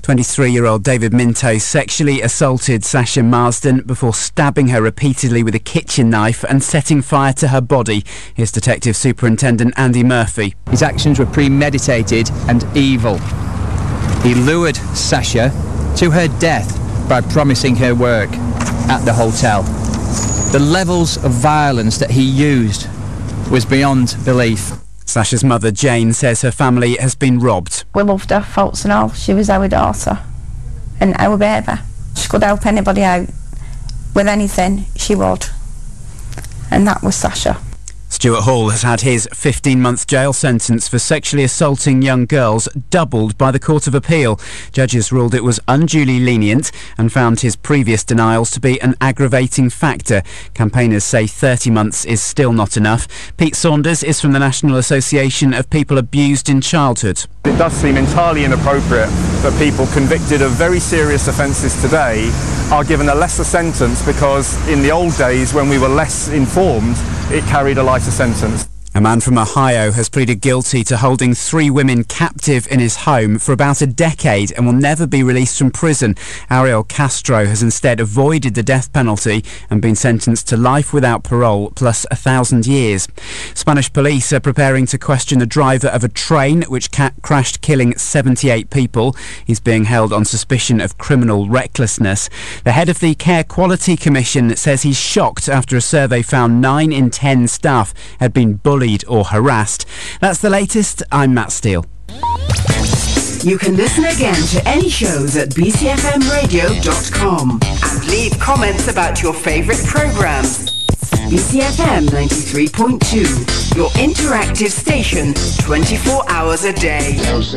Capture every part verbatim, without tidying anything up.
twenty-three-year-old David Minto sexually assaulted Sasha Marsden before stabbing her repeatedly with a kitchen knife and setting fire to her body. Here's Detective Superintendent Andy Murphy. His actions were premeditated and evil. He lured Sasha to her death by promising her work at the hotel. The levels of violence that he used was beyond belief. Sasha's mother, Jane, says her family has been robbed. We loved her, faults and all. She was our daughter and our baby. She could help anybody out with anything, she would. And that was Sasha. Stuart Hall has had his fifteen-month jail sentence for sexually assaulting young girls doubled by the Court of Appeal. Judges ruled it was unduly lenient and found his previous denials to be an aggravating factor. Campaigners say thirty months is still not enough. Pete Saunders is from the National Association of People Abused in Childhood. It does seem entirely inappropriate that people convicted of very serious offences today are given a lesser sentence because in the old days when we were less informed, it carried a lighter sentence. A man from Ohio has pleaded guilty to holding three women captive in his home for about a decade and will never be released from prison. Ariel Castro has instead avoided the death penalty and been sentenced to life without parole plus a thousand years. Spanish police are preparing to question the driver of a train which ca- crashed, killing seventy-eight people. He's being held on suspicion of criminal recklessness. The head of the Care Quality Commission says he's shocked after a survey found nine in ten staff had been bullied or harassed. That's the latest. I'm Matt Steele. You can listen again to any shows at b c f m radio dot com and leave comments about your favourite programmes. B C F M ninety-three point two, your interactive station, twenty-four hours a day.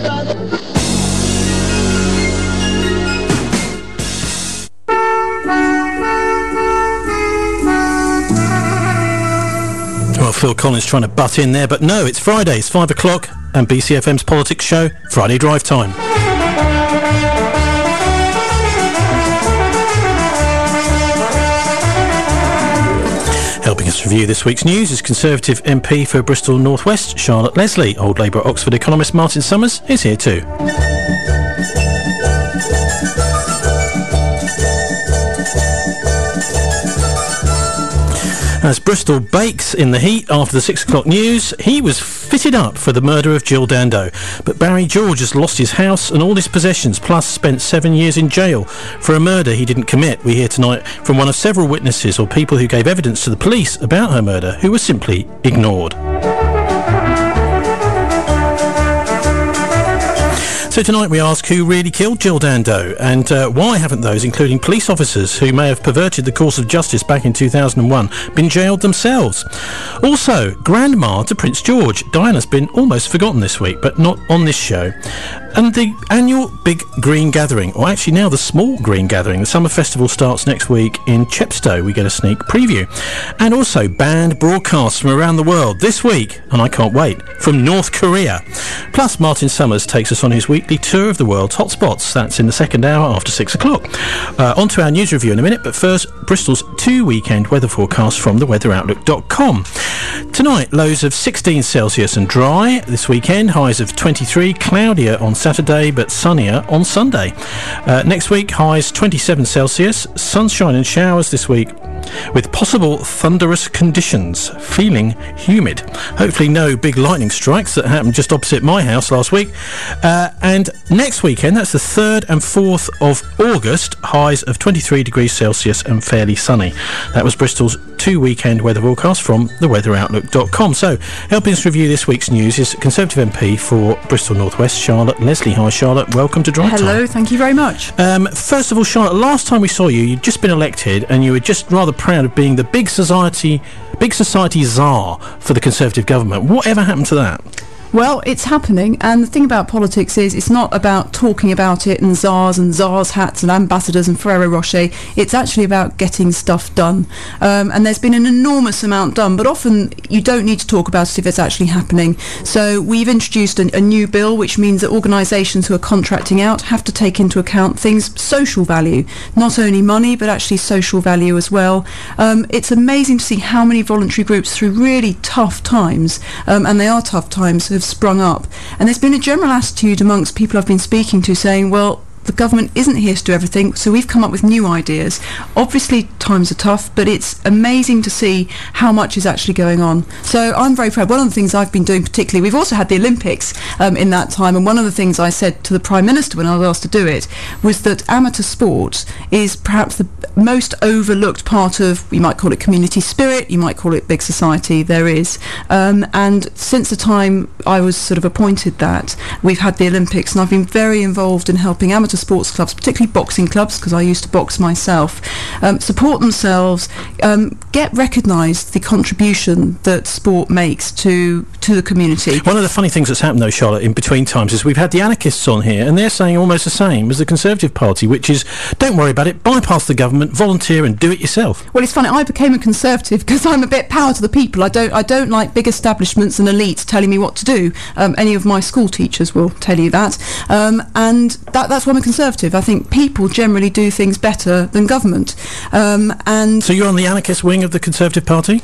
Well, Phil Collins trying to butt in there, but no, it's Friday, it's five o'clock, and B C F M's politics show, Friday Drive Time. Helping us review this week's news is Conservative M P for Bristol North West, Charlotte Leslie. Old Labour Oxford economist Martin Summers is here too. As Bristol bakes in the heat after the six o'clock news, he was fitted up for the murder of Jill Dando. But Barry George has lost his house and all his possessions, plus spent seven years in jail for a murder he didn't commit. We hear tonight from one of several witnesses or people who gave evidence to the police about her murder who was simply ignored. So tonight we ask who really killed Jill Dando and uh, why haven't those, including police officers who may have perverted the course of justice back in two thousand one, been jailed themselves? Also, Grandma to Prince George. Diana's been almost forgotten this week, but not on this show. And the annual Big Green Gathering, or actually now the Small Green Gathering. The summer festival starts next week in Chepstow. We get a sneak preview. And also banned broadcasts from around the world this week, and I can't wait, from North Korea. Plus, Martin Summers takes us on his weekly tour of the world's hotspots. That's in the second hour after six o'clock. Uh, on to our news review in a minute, but first, Bristol's two weekend weather forecasts from the weather outlook dot com. Tonight, lows of sixteen Celsius and dry. This weekend, highs of twenty-three, cloudier on Saturday but sunnier on Sunday. Uh, next week, highs twenty-seven Celsius, sunshine and showers this week with possible thunderous conditions, feeling humid. Hopefully no big lightning strikes that happened just opposite my house last week. Uh, and next weekend, that's the third and fourth of August, highs of twenty-three degrees Celsius and fairly sunny. That was Bristol's two weekend weather forecast from the weather outlook dot com. So, helping us review this week's news is Conservative M P for Bristol North West, Charlotte Leslie. Hi, Charlotte. Welcome to Drive Time. Hello, thank you very much. Um, first of all, Charlotte, last time we saw you, you'd just been elected and you were just rather proud of being the big society, big society czar for the Conservative government. Whatever happened to that? Well, it's happening, and the thing about politics is it's not about talking about it and czars and czars hats and ambassadors and Ferrero Rocher. It's actually about getting stuff done. Um, and there's been an enormous amount done, but often you don't need to talk about it if it's actually happening. So we've introduced a, a new bill, which means that organisations who are contracting out have to take into account things, social value, not only money, but actually social value as well. Um, it's amazing to see how many voluntary groups through really tough times, um, and they are tough times, have sprung up. And there's been a general attitude amongst people I've been speaking to saying, well, the government isn't here to do everything, so we've come up with new ideas. Obviously times are tough, but it's amazing to see how much is actually going on. So I'm very proud. One of the things I've been doing particularly, we've also had the Olympics um, in that time, and one of the things I said to the Prime Minister when I was asked to do it was that amateur sport is perhaps the most overlooked part of, you might call it community spirit, you might call it big society, there is. Um, and since the time I was sort of appointed that, we've had the Olympics, and I've been very involved in helping amateur sports clubs, particularly boxing clubs, because I used to box myself, um, support themselves, um, get recognised the contribution that sport makes to to the community. One of the funny things that's happened though, Charlotte, in between times is we've had the anarchists on here, and they're saying almost the same as the Conservative Party, which is, don't worry about it, bypass the government, volunteer and do it yourself. Well, it's funny, I became a Conservative because I'm a bit power to the people. I don't I don't like big establishments and elites telling me what to do. Um, any of my school teachers will tell you that. Um, and that, that's why I'm a Conservative. I think people generally do things better than government. Um, and So you're on the anarchist wing of the Conservative Party?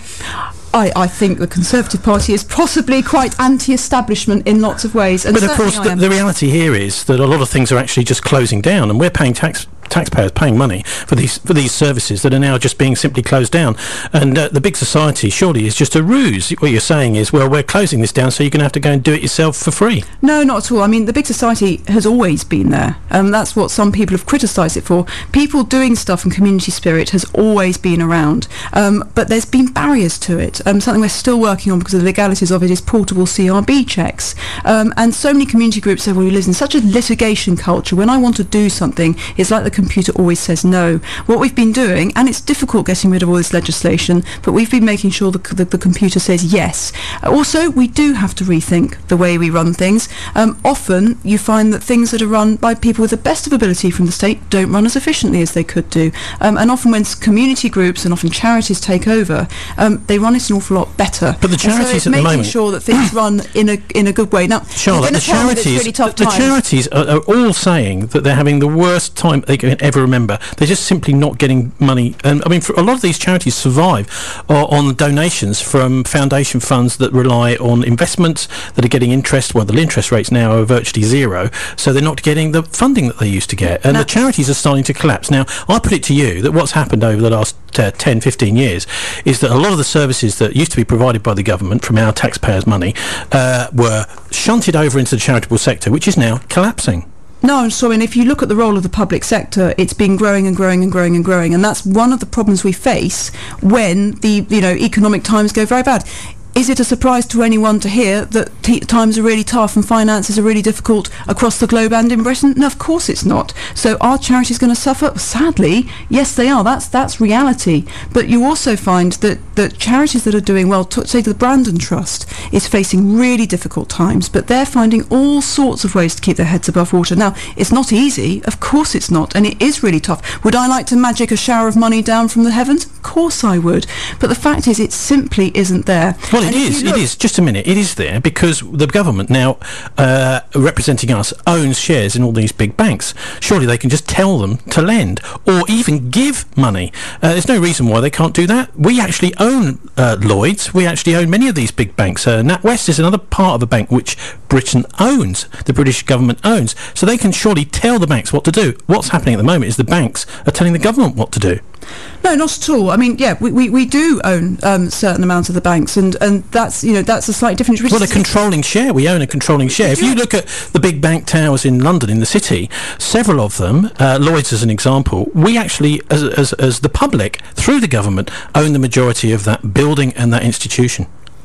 I, I think the Conservative Party is possibly quite anti-establishment in lots of ways. And but of course, the, I am. the reality here is that a lot of things are actually just closing down, and we're paying tax taxpayers paying money for these for these services that are now just being simply closed down. And uh, the big society surely is just a ruse. What you're saying is, well, we're closing this down, so you're going to have to go and do it yourself for free. No, not at all. I mean, the big society has always been there, and um, that's what some people have criticised it for. People doing stuff in community spirit has always been around, um, but there's been barriers to it. Um, something we're still working on because of the legalities of it is portable C R B checks. Um, and so many community groups say, well, we live in such a litigation culture. When I want to do something, it's like the computer always says no. What we've been doing, and it's difficult getting rid of all this legislation, but we've been making sure the, the, the computer says yes. Uh, also, we do have to rethink the way we run things. Um, often you find that things that are run by people with the best of ability from the state don't run as efficiently as they could do. Um, and often when community groups and often charities take over, um, they run it an awful lot better. But the charities so at the moment, making sure that things run in a in a good way. Now, Charlotte, the charities, really tough the, the times. charities are, are all saying that they're having the worst time they can ever remember. They're just simply not getting money. And I mean, for a lot of these charities survive uh, on donations from foundation funds that rely on investments that are getting interest. Well, the interest rates now are virtually zero, so they're not getting the funding that they used to get. And now, the charities are starting to collapse. Now, I put it to you that what's happened over the last uh, ten, fifteen years is that a lot of the services that used to be provided by the government from our taxpayers' money uh, were shunted over into the charitable sector, which is now collapsing. No, so I mean, if you look at the role of the public sector, it's been growing and growing and growing and growing, and that's one of the problems we face when the, you know, economic times go very bad. Is it a surprise to anyone to hear that t- times are really tough and finances are really difficult across the globe and in Britain? No, of course it's not. So are charities going to suffer? Sadly, yes, they are. That's that's reality. But you also find that, that charities that are doing well, t- say the Brandon Trust, is facing really difficult times, but they're finding all sorts of ways to keep their heads above water. Now, it's not easy. Of course it's not. And it is really tough. Would I like to magic a shower of money down from the heavens? Of course I would. But the fact is, it simply isn't there. Well, it is, it is. Just a minute. It is there because the government now, uh, representing us, owns shares in all these big banks. Surely they can just tell them to lend or even give money. Uh, there's no reason why they can't do that. We actually own uh, Lloyds. We actually own many of these big banks. Uh, NatWest is another part of a bank which Britain owns, the British government owns. So they can surely tell the banks what to do. What's happening at the moment is the banks are telling the government what to do. No, not at all. I mean, yeah, we, we, we do own um, certain amounts of the banks, and, and that's, you know, that's a slightly different... Well, a controlling share. We own a controlling share. If you look at the big bank towers in London, in the city, several of them, uh, Lloyds as an example, we actually, as, as, as the public, through the government, own the majority of that building and that institution.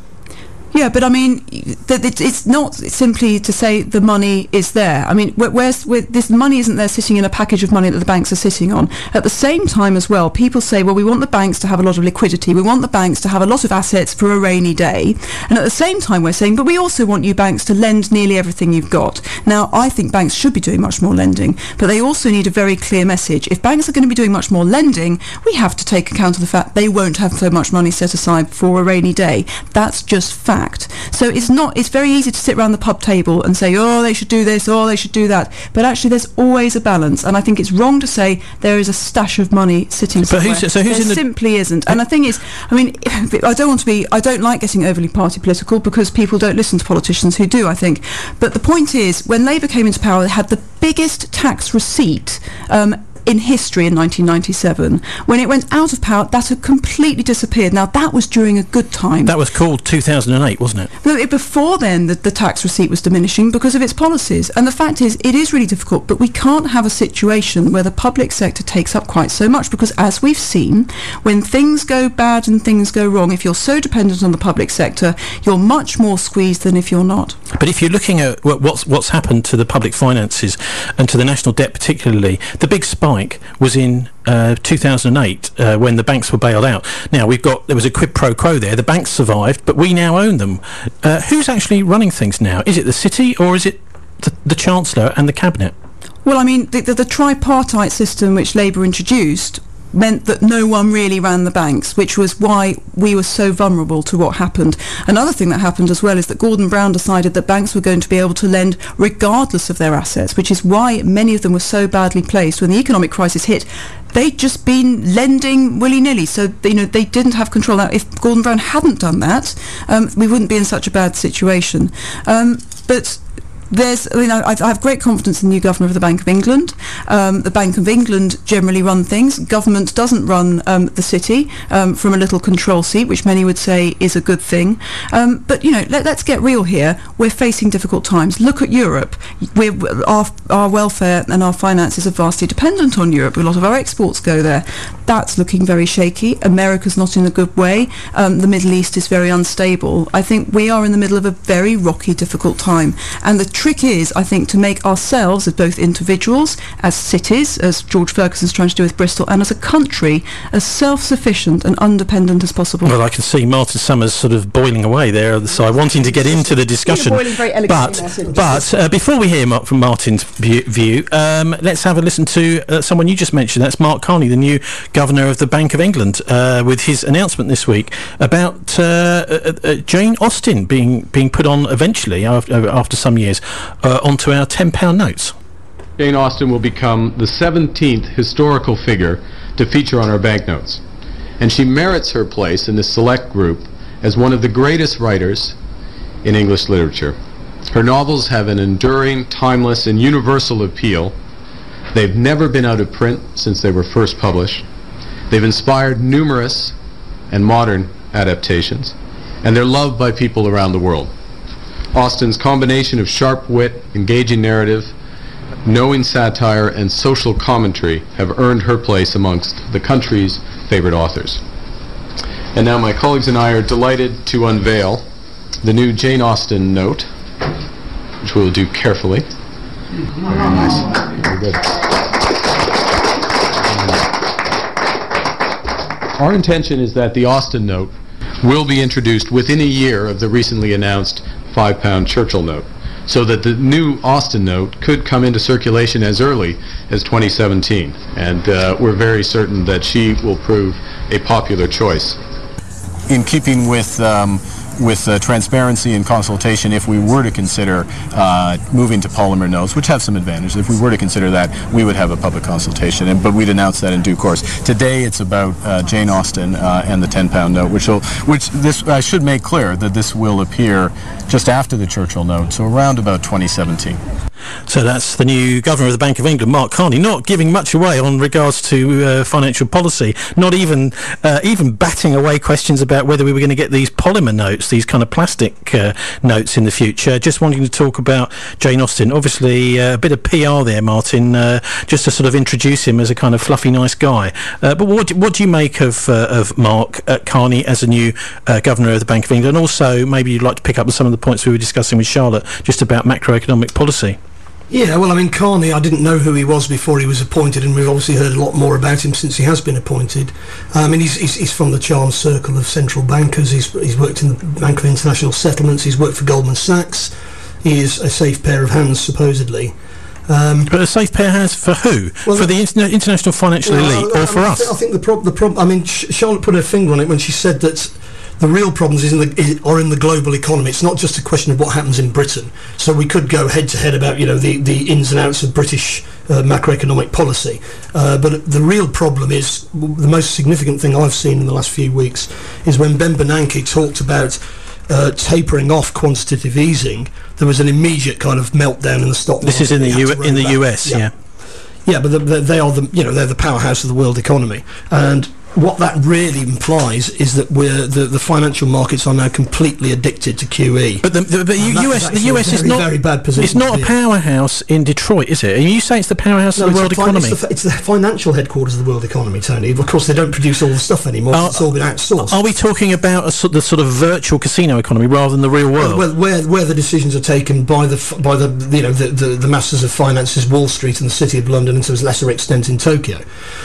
Yeah, but I mean, th- it's not simply to say the money is there. I mean, where's where this money isn't there sitting in a package of money that the banks are sitting on. At the same time as well, people say, well, we want the banks to have a lot of liquidity. We want the banks to have a lot of assets for a rainy day. And at the same time, we're saying, but we also want you banks to lend nearly everything you've got. Now, I think banks should be doing much more lending, but they also need a very clear message. If banks are going to be doing much more lending, we have to take account of the fact they won't have so much money set aside for a rainy day. That's just fact. act. So it's not, it's very easy to sit around the pub table and say, oh, they should do this, oh, they should do that. But actually there's always a balance, and I think it's wrong to say there is a stash of money sitting but somewhere. Who's, so who's there in the simply isn't. And the thing is, I mean, I don't want to be, I don't like getting overly party political because people don't listen to politicians who do, I think. But the point is, when Labour came into power, they had the biggest tax receipt um, in history in nineteen ninety-seven. When it went out of power, that had completely disappeared. Now, that was during a good time. That was called two thousand eight, wasn't it? No, it, before then, the, the tax receipt was diminishing because of its policies. And the fact is, it is really difficult, but we can't have a situation where the public sector takes up quite so much, because as we've seen, when things go bad and things go wrong, if you're so dependent on the public sector, you're much more squeezed than if you're not. But if you're looking at what's what's happened to the public finances and to the national debt particularly, the big spike was in uh, two thousand eight uh, when the banks were bailed out. Now we've got there was a quid pro quo there. The banks survived, but we now own them. Uh, who's actually running things now? Is it the city or is it the, the Chancellor and the cabinet? Well, I mean, the, the, the tripartite system which Labour introduced meant that no one really ran the banks, which was why we were so vulnerable to what happened. Another thing that happened as well is that Gordon Brown decided that banks were going to be able to lend regardless of their assets, which is why many of them were so badly placed. When the economic crisis hit, they'd just been lending willy-nilly, so you know they didn't have control. Now, if Gordon Brown hadn't done that, um, we wouldn't be in such a bad situation. Um, but There's, I mean, I, I have great confidence in the new governor of the Bank of England. Um, the Bank of England generally run things. Government doesn't run um, the city um, from a little control seat, which many would say is a good thing. Um, but, you know, let, let's get real here. We're facing difficult times. Look at Europe. We're, our, our welfare and our finances are vastly dependent on Europe. A lot of our exports go there. That's looking very shaky. America's not in a good way. Um, the Middle East is very unstable. I think we are in the middle of a very rocky, difficult time. And the trick is, I think, to make ourselves, as both individuals, as cities, as George Ferguson's trying to do with Bristol, and as a country, as self-sufficient and independent as possible. Well, I can see Martin Summers sort of boiling away there, so wanting to get into the discussion. You're boiling very elegantly, but Martin. but uh, before we hear Mark, from Martin's view, view um, let's have a listen to uh, someone you just mentioned. That's Mark Carney, the new governor of the Bank of England, uh, with his announcement this week about uh, uh, uh, Jane Austen being being put on eventually after, after some years uh, onto our ten pound notes. Jane Austen will become the seventeenth historical figure to feature on our banknotes, and she merits her place in this select group as one of the greatest writers in English literature. Her novels have an enduring, timeless, and universal appeal. They've never been out of print since they were first published. They've inspired numerous and modern adaptations, and they're loved by people around the world. Austen's combination of sharp wit, engaging narrative, knowing satire, and social commentary have earned her place amongst the country's favorite authors. And now my colleagues and I are delighted to unveil the new Jane Austen note, which we'll do carefully. Very nice. Very good. Our intention is that the Austen note will be introduced within a year of the recently announced five pound Churchill note, so that the new Austen note could come into circulation as early as twenty seventeen. And uh, we're very certain that she will prove a popular choice. In keeping with um, with uh, transparency and consultation, if we were to consider uh, moving to polymer notes, which have some advantages, if we were to consider that, we would have a public consultation, and, but we'd announce that in due course. Today it's about uh, Jane Austen uh, and the ten pound note, which will, which this, I should make clear that this will appear just after the Churchill note, so around about twenty seventeen. So that's the new governor of the Bank of England, Mark Carney, not giving much away on regards to uh, financial policy, not even uh, even batting away questions about whether we were going to get these polymer notes, these kind of plastic uh, notes in the future, just wanting to talk about Jane Austen. Obviously uh, a bit of P R there, Martin, uh, just to sort of introduce him as a kind of fluffy, nice guy. Uh, but what do, what do you make of, uh, of Mark uh, Carney as a new uh, governor of the Bank of England? And also maybe you'd like to pick up on some of the points we were discussing with Charlotte, just about macroeconomic policy. Yeah, well, I mean, Carney, I didn't know who he was before he was appointed, and we've obviously heard a lot more about him since he has been appointed. I mean, he's, he's, he's from the charmed circle of central bankers. He's, he's worked in the Bank of International Settlements. He's worked for Goldman Sachs. He is a safe pair of hands, supposedly. Um, but a safe pair of hands for who? Well, for the interna- international financial well, elite, I, I, or for I us? Th- I think the problem... The prob- I mean, Sh- Charlotte put her finger on it when she said that The real problems is in the, is, are in the global economy. It's not just a question of what happens in Britain. So we could go head to head about, you know, the, the ins and outs of British uh, macroeconomic policy. Uh, but the real problem is, the most significant thing I've seen in the last few weeks is when Ben Bernanke talked about uh, tapering off quantitative easing, there was an immediate kind of meltdown in the stock market. This is in the U- in the back. U S, yeah. yeah. Yeah, but the, the, they are the, you know, they're the powerhouse of the world economy. And what that really implies is that we're the, the financial markets are now completely addicted to Q E. But the, the, the U S the U S very, is not very bad position. It's not a powerhouse in Detroit, is it? And you say it's the powerhouse no, of the world fi- economy. It's the, it's the financial headquarters of the world economy, Tony. Of course, they don't produce all the stuff anymore. Are, it's all been outsourced. Are we talking about a sort the sort of virtual casino economy rather than the real world? Well, where where the decisions are taken by the f- by the you know the, the the masters of finance is Wall Street and the City of London, and to a lesser extent in Tokyo.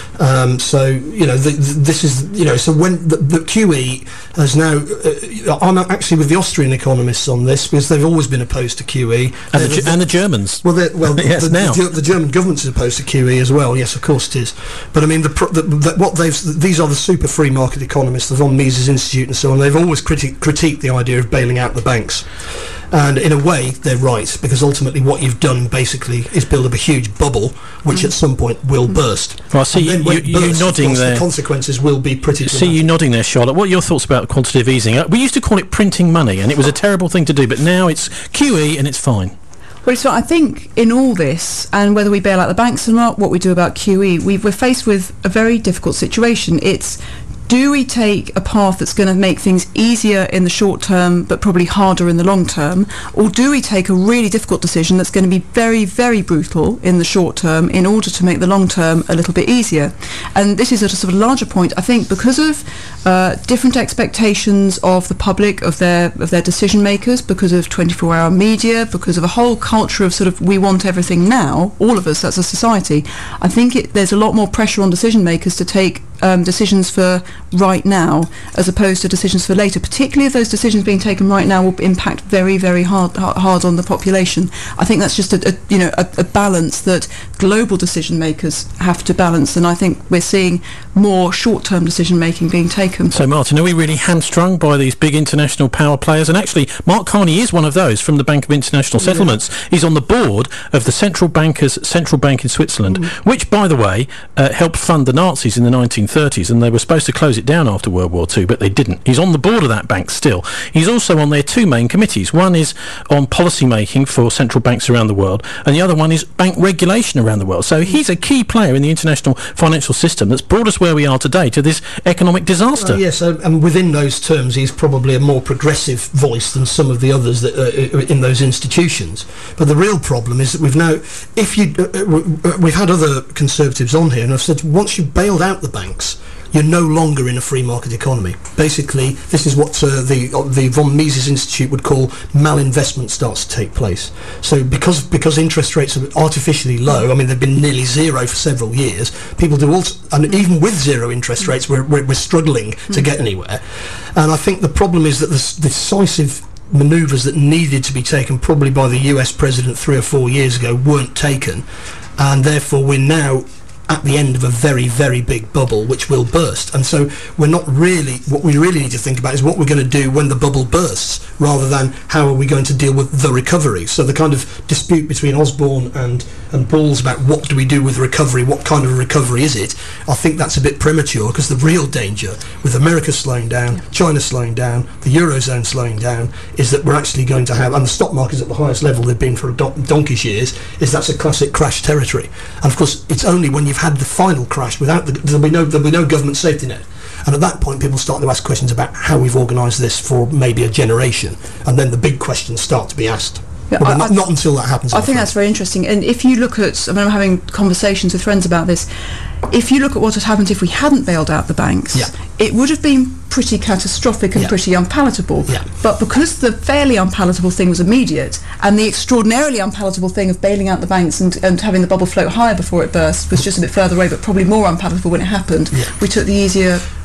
Um, so you know the, the, this is you know. So when the, the Q E has now, uh, I'm actually with the Austrian economists on this because they've always been opposed to Q E, and, the, the, and the Germans. Well, well, yes, the, now the, the German government is opposed to Q E as well. Yes, of course it is. But I mean, the, the, the what they've these are the super free market economists, the von Mises Institute, and so on. They've always criti- critiqued the idea of bailing out the banks. And in a way, they're right, because ultimately what you've done basically is build up a huge bubble, which mm. at some point will burst. Well, I see you, you, you bursts, nodding course, there. The consequences will be pretty dramatic. See you nodding there, Charlotte. What are your thoughts about quantitative easing? Uh, we used to call it printing money, and it was a terrible thing to do, but now it's Q E and it's fine. Well, so I think in all this, and whether we bail out the banks or not, what we do about Q E, we've, we're faced with a very difficult situation. It's, do we take a path that's going to make things easier in the short term but probably harder in the long term, or do we take a really difficult decision that's going to be very, very brutal in the short term in order to make the long term a little bit easier? And this is at a sort of larger point, I think, because of uh, different expectations of the public, of their of their decision makers, because of twenty-four hour media, because of a whole culture of sort of we want everything now, all of us as a society. I think it, there's a lot more pressure on decision makers to take Um, decisions for right now as opposed to decisions for later, particularly if those decisions being taken right now will impact very, very hard hard on the population. I think that's just a, a you know a, a balance that global decision makers have to balance, and I think we're seeing more short-term decision making being taken. So Martin, are we really hamstrung by these big international power players? And actually Mark Carney is one of those from the Bank of International Settlements. Yeah. He's on the board of the Central Bankers Central Bank in Switzerland, mm. which by the way uh, helped fund the Nazis in the nineteen thirties, and they were supposed to close it down after World War Two, but they didn't. He's on the board of that bank still. He's also on their two main committees. One is on policy making for central banks around the world, and the other one is bank regulation around the world. So he's a key player in the international financial system that's brought us where we are today, to this economic disaster. Well, yes, uh, and within those terms he's probably a more progressive voice than some of the others that uh, in those institutions. But the real problem is that we've now, if you, uh, we've had other conservatives on here and I've said once you've bailed out the banks, you're no longer in a free market economy. Basically, this is what uh, the uh, the von Mises Institute would call malinvestment starts to take place. So because because interest rates are artificially low, I mean they've been nearly zero for several years, people do all, and even with zero interest rates, we're we're, we're struggling to get anywhere. And I think the problem is that the decisive manoeuvres that needed to be taken probably by the U S president three or four years ago weren't taken, and therefore we're now at the end of a very, very big bubble which will burst. And so we're not really, what we really need to think about is what we're going to do when the bubble bursts, rather than how are we going to deal with the recovery. So the kind of dispute between Osborne and, and Balls about what do we do with recovery, what kind of recovery is it, I think that's a bit premature, because the real danger with America slowing down, China slowing down, the Eurozone slowing down, is that we're actually going to have, and the stock market's at the highest level they've been for a don- donkey's years, is that's a classic crash territory. And of course it's only when you've had the final crash without the, there'll be no there'll be no government safety net, and at that point people start to ask questions about how we've organised this for maybe a generation, and then the big questions start to be asked. Yeah, well, I, not, I, not until that happens. I think that's very interesting. And if you look at, I mean, I'm having conversations with friends about this. If you look at what had happened if we hadn't bailed out the banks, yeah. it would have been pretty catastrophic and yeah. pretty unpalatable. Yeah. But because the fairly unpalatable thing was immediate, and the extraordinarily unpalatable thing of bailing out the banks and, and having the bubble float higher before it burst was just a bit further away, but probably more unpalatable when it happened, yeah. we took the easier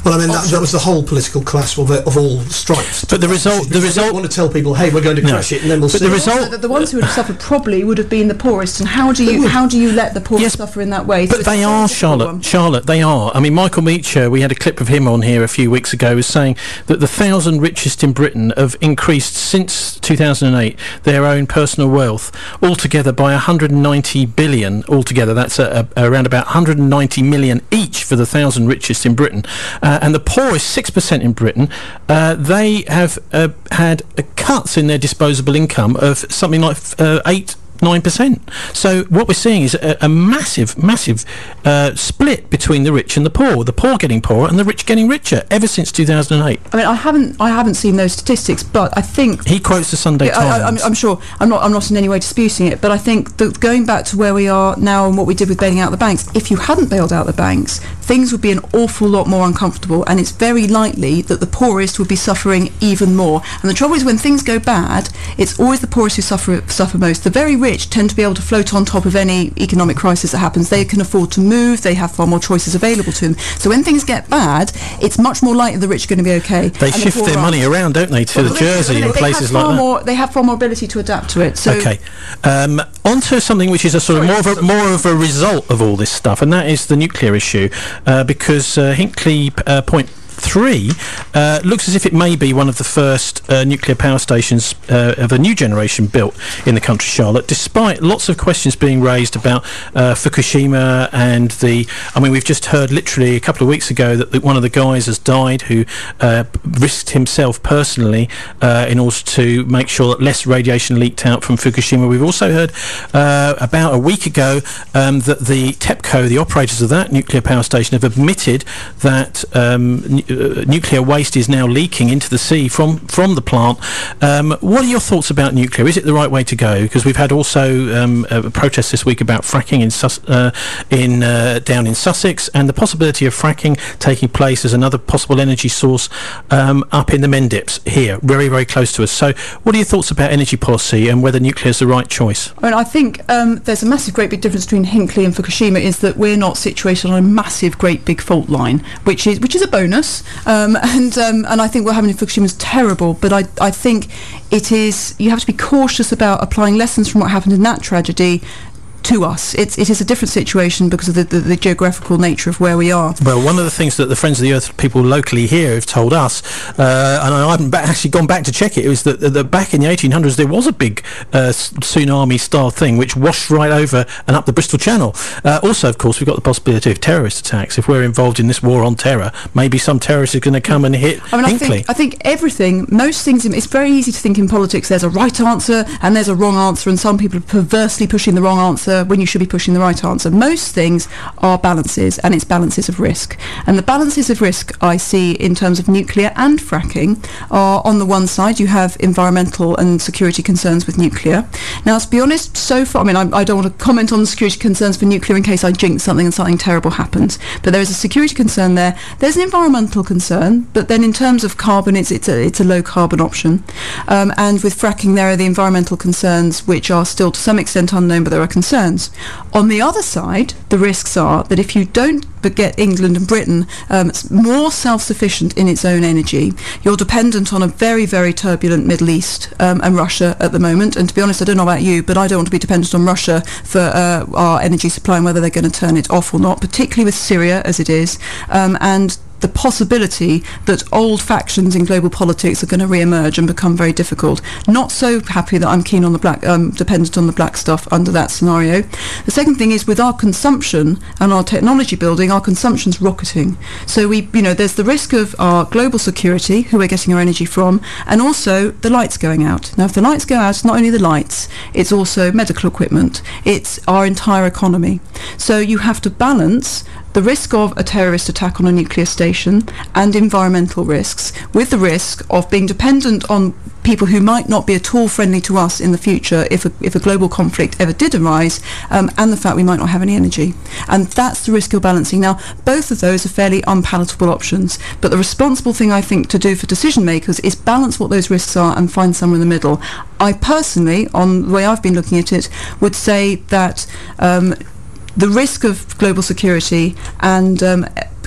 Well, I mean, that, that was the whole political class of, of all stripes. But the result, the result. I don't want to tell people, hey, we're going to crash no. it, and then we'll but see. The result, the, the ones who would have suffered probably would have been the poorest. And how do you how do you let the poorest yes, suffer in that way? But so they are, Charlotte. One. Charlotte, they are. I mean, Michael Meacher, we had a clip of him on here a few weeks ago, was saying that the thousand richest in Britain have increased since two thousand eight their own personal wealth altogether by one hundred ninety billion altogether. That's a, a, around about one hundred ninety million each for the thousand richest in Britain, uh, and the poorest six percent in Britain, uh, they have uh, had uh, cuts in their disposable income of something like uh, eight. nine percent. So what we're seeing is a, a massive, massive uh, split between the rich and the poor. The poor getting poorer and the rich getting richer ever since two thousand eight. I mean, I haven't, I haven't seen those statistics, but I think he quotes the Sunday yeah, Times. I, I'm, I'm sure. I'm not. I'm not in any way disputing it, but I think that going back to where we are now and what we did with bailing out the banks, if you hadn't bailed out the banks, things would be an awful lot more uncomfortable, and it's very likely that the poorest would be suffering even more. And the trouble is, when things go bad, it's always the poorest who suffer suffer most. The very rich tend to be able to float on top of any economic crisis that happens. They can afford to move. They have far more choices available to them. So when things get bad, it's much more likely the rich are going to be okay. They and shift the their money around, don't they, to well, the Jersey and places like that. More, they have far more ability to adapt to it. So okay. Um, on to something which is a sort of more of a, more of a result of all this stuff, and that is the nuclear issue, uh, because uh, Hinkley uh, Point three uh, looks as if it may be one of the first uh, nuclear power stations uh, of a new generation built in the country, Charlotte, despite lots of questions being raised about uh, Fukushima and the... I mean, we've just heard literally a couple of weeks ago that the, one of the guys has died who uh, risked himself personally uh, in order to make sure that less radiation leaked out from Fukushima. We've also heard uh, about a week ago um, that the TEPCO, the operators of that nuclear power station, have admitted that um, Uh, nuclear waste is now leaking into the sea from from the plant. Um, what are your thoughts about nuclear? Is it the right way to go? Because we've had also um, a protest this week about fracking in Sus- uh, in uh, down in Sussex, and the possibility of fracking taking place as another possible energy source um, up in the Mendips here, very very close to us. So, what are your thoughts about energy policy and whether nuclear is the right choice? I mean, I think um, there's a massive, great big difference between Hinkley and Fukushima is that we're not situated on a massive, great big fault line, which is which is a bonus. Um, and um, and I think what happened in Fukushima is terrible, but I I think it is, you have to be cautious about applying lessons from what happened in that tragedy to us. It's, it is a different situation because of the, the, the geographical nature of where we are. Well, one of the things that the Friends of the Earth people locally here have told us, uh, and I haven't ba- actually gone back to check it, it was that, that back in the eighteen hundreds there was a big uh, tsunami-style thing which washed right over and up the Bristol Channel. Uh, also, of course, we've got the possibility of terrorist attacks. If we're involved in this war on terror, maybe some terrorist is going to come and hit I mean, Hinkley. I think, I think everything, most things, in, it's very easy to think in politics there's a right answer and there's a wrong answer, and some people are perversely pushing the wrong answer when you should be pushing the right answer. Most things are balances, and it's balances of risk. And the balances of risk I see in terms of nuclear and fracking are, on the one side, you have environmental and security concerns with nuclear. Now, to be honest, so far, I mean, I, I don't want to comment on the security concerns for nuclear in case I jinx something and something terrible happens, but there is a security concern there. There's an environmental concern, but then in terms of carbon, it's, it's, a, it's a low carbon option. Um, and with fracking, there are the environmental concerns, which are still to some extent unknown, but there are concerns. On the other side, the risks are that if you don't get England and Britain um, more self-sufficient in its own energy, you're dependent on a very, very turbulent Middle East um, and Russia at the moment. And to be honest, I don't know about you, but I don't want to be dependent on Russia for uh, our energy supply and whether they're going to turn it off or not, particularly with Syria as it is. Um, and the possibility that old factions in global politics are going to re-emerge and become very difficult. Not so happy that I'm keen on the black, um, dependent on the black stuff under that scenario. The second thing is with our consumption and our technology building, our consumption's rocketing. So we, you know, there's the risk of our global security, who we're getting our energy from, and also the lights going out. Now, if the lights go out, it's not only the lights, it's also medical equipment. It's our entire economy. So you have to balance the risk of a terrorist attack on a nuclear station and environmental risks with the risk of being dependent on people who might not be at all friendly to us in the future if a, if a global conflict ever did arise, um, and the fact we might not have any energy. And that's the risk you're balancing. Now, both of those are fairly unpalatable options, but the responsible thing I think to do for decision makers is balance what those risks are and find somewhere in the middle. I personally, on the way I've been looking at it, would say that um, the risk of global security and um,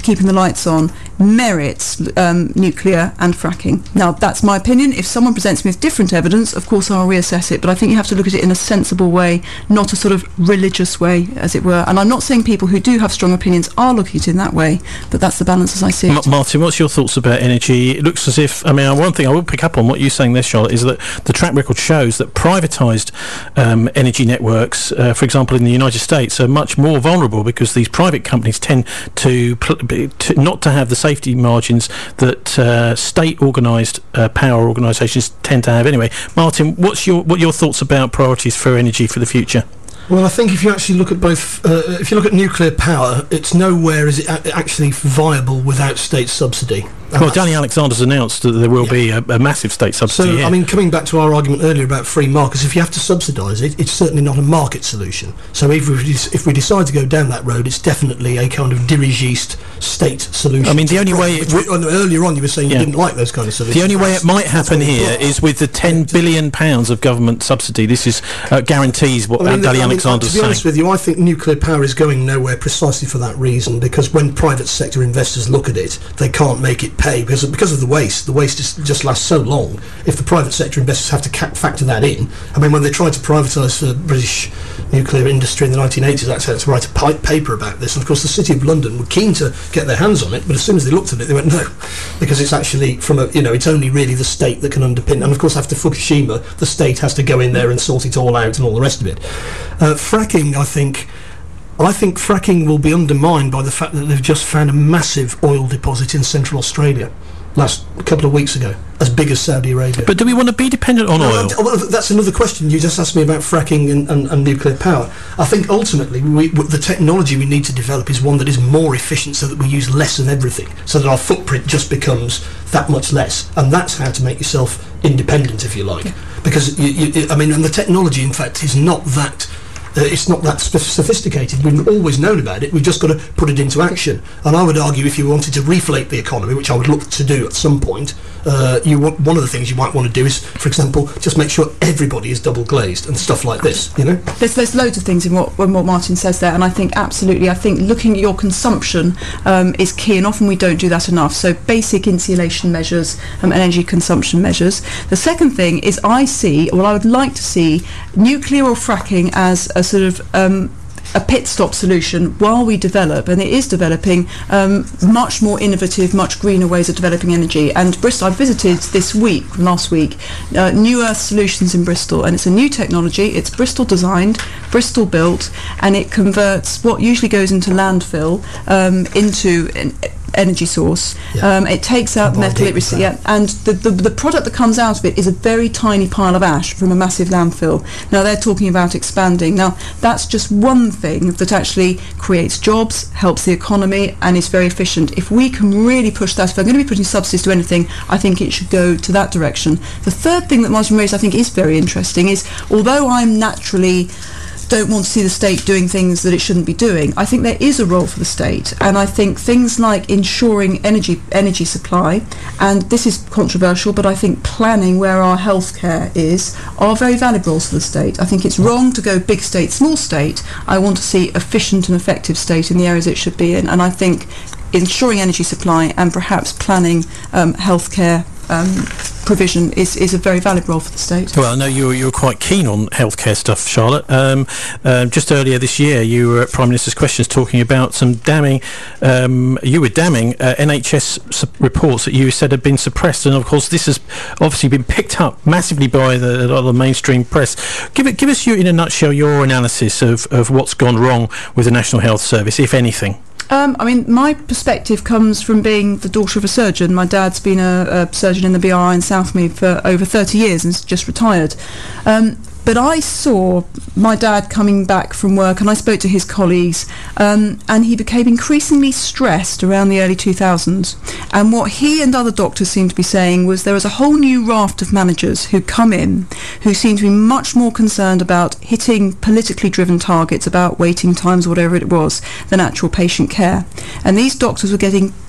keeping the lights on merits um, nuclear and fracking. Now, that's my opinion. If someone presents me with different evidence, of course I'll reassess it, but I think you have to look at it in a sensible way, not a sort of religious way, as it were. And I'm not saying people who do have strong opinions are looking at it in that way, but that's the balance as I see it. M- Martin, what's your thoughts about energy? It looks as if, I mean, one thing I will pick up on what you're saying there, Charlotte, is that the track record shows that privatised um, energy networks, uh, for example, in the United States, are much more vulnerable because these private companies tend to, pl- to not to have the safety margins that uh, state-organised uh, power organisations tend to have anyway. Martin, what's your what are your thoughts about priorities for energy for the future? Well, I think if you actually look at both, uh, if you look at nuclear power, it's nowhere is it a- actually viable without state subsidy. And well, Danny Alexander's announced that there will yeah. be a, a massive state subsidy. So, here. I mean, coming back to our argument earlier about free markets, if you have to subsidise it, it's certainly not a market solution. So if we, if we decide to go down that road, it's definitely a kind of dirigiste state solution. I mean, the only way... It w- we, earlier on you were saying yeah. you didn't like those kind of solutions. The only way it might happen here is with the ten billion pounds of government subsidy. This is uh, guarantees what I mean, Danny I mean, Alexander's saying. To be honest with you, I think nuclear power is going nowhere precisely for that reason, because when private sector investors look at it, they can't make it pay because of, because of the waste. The waste is, just lasts so long. If the private sector investors have to ca- factor that in, I mean, when they tried to privatise the British nuclear industry in the nineteen eighties, that's had to write a pi- paper about this, and of course the City of London were keen to get their hands on it, but as soon as they looked at it, they went no, because it's actually from a, you know, it's only really the state that can underpin, and of course after Fukushima, the state has to go in there and sort it all out and all the rest of it. Uh, fracking, I think, I think fracking will be undermined by the fact that they've just found a massive oil deposit in Central Australia last a couple of weeks ago, as big as Saudi Arabia. But do we want to be dependent on well, oil? Well, that's another question. You just asked me about fracking and, and, and nuclear power. I think ultimately we, the technology we need to develop is one that is more efficient so that we use less of everything, so that our footprint just becomes that much less. And that's how to make yourself independent, if you like. Yeah. Because, you, you, I mean, and the technology, in fact, is not that... Uh, it's not that sp- sophisticated. We've always known about it. We've just got to put it into action. And I would argue if you wanted to reflate the economy, which I would look to do at some point, uh, you want, one of the things you might want to do is, for example, just make sure everybody is double glazed and stuff like this, you know? There's, there's loads of things in what, in what Martin says there, and I think absolutely, I think looking at your consumption um, is key, and often we don't do that enough. So basic insulation measures um, and energy consumption measures. The second thing is I see, well, I would like to see nuclear or fracking as a sort of um, a pit stop solution while we develop, and it is developing um, much more innovative, much greener ways of developing energy. And Bristol, I visited this week, last week, uh, New Earth Solutions in Bristol, and it's a new technology. It's Bristol designed, Bristol built, and it converts what usually goes into landfill um, into an energy source. Yeah. Um, it takes out Combined metal, it rec- yeah, and the, the the product that comes out of it is a very tiny pile of ash from a massive landfill. Now they're talking about expanding. Now that's just one thing that actually creates jobs, helps the economy, and is very efficient. If we can really push that, if we're going to be putting subsidies to anything, I think it should go to that direction. The third thing that Martin raised I think is very interesting is, although I'm naturally don't want to see the state doing things that it shouldn't be doing, I think there is a role for the state, and I think things like ensuring energy energy supply, and this is controversial, but I think planning where our healthcare is, are very valuable roles for the state. I think it's wrong to go big state, small state. I want to see efficient and effective state in the areas it should be in, and I think ensuring energy supply and perhaps planning um, healthcare Um, provision is, is a very valuable role for the state. Well, I know you were, you were quite keen on healthcare stuff, Charlotte. Um, uh, just earlier this year, you were at Prime Minister's Questions talking about some damning, um, you were damning uh, N H S su- reports that you said had been suppressed, and of course this has obviously been picked up massively by the, the mainstream press. Give it, give us, your, in a nutshell, your analysis of, of what's gone wrong with the National Health Service, if anything. Um, I mean, my perspective comes from being the daughter of a surgeon. My dad's been a, a surgeon in the B R I in Southmead for over thirty years and just retired. Um, but I saw my dad coming back from work, and I spoke to his colleagues, um, and he became increasingly stressed around the early two thousands. And what he and other doctors seemed to be saying was there was a whole new raft of managers who come in who seem to be much more concerned about hitting politically driven targets about waiting times, whatever it was, than actual patient care. And these doctors were getting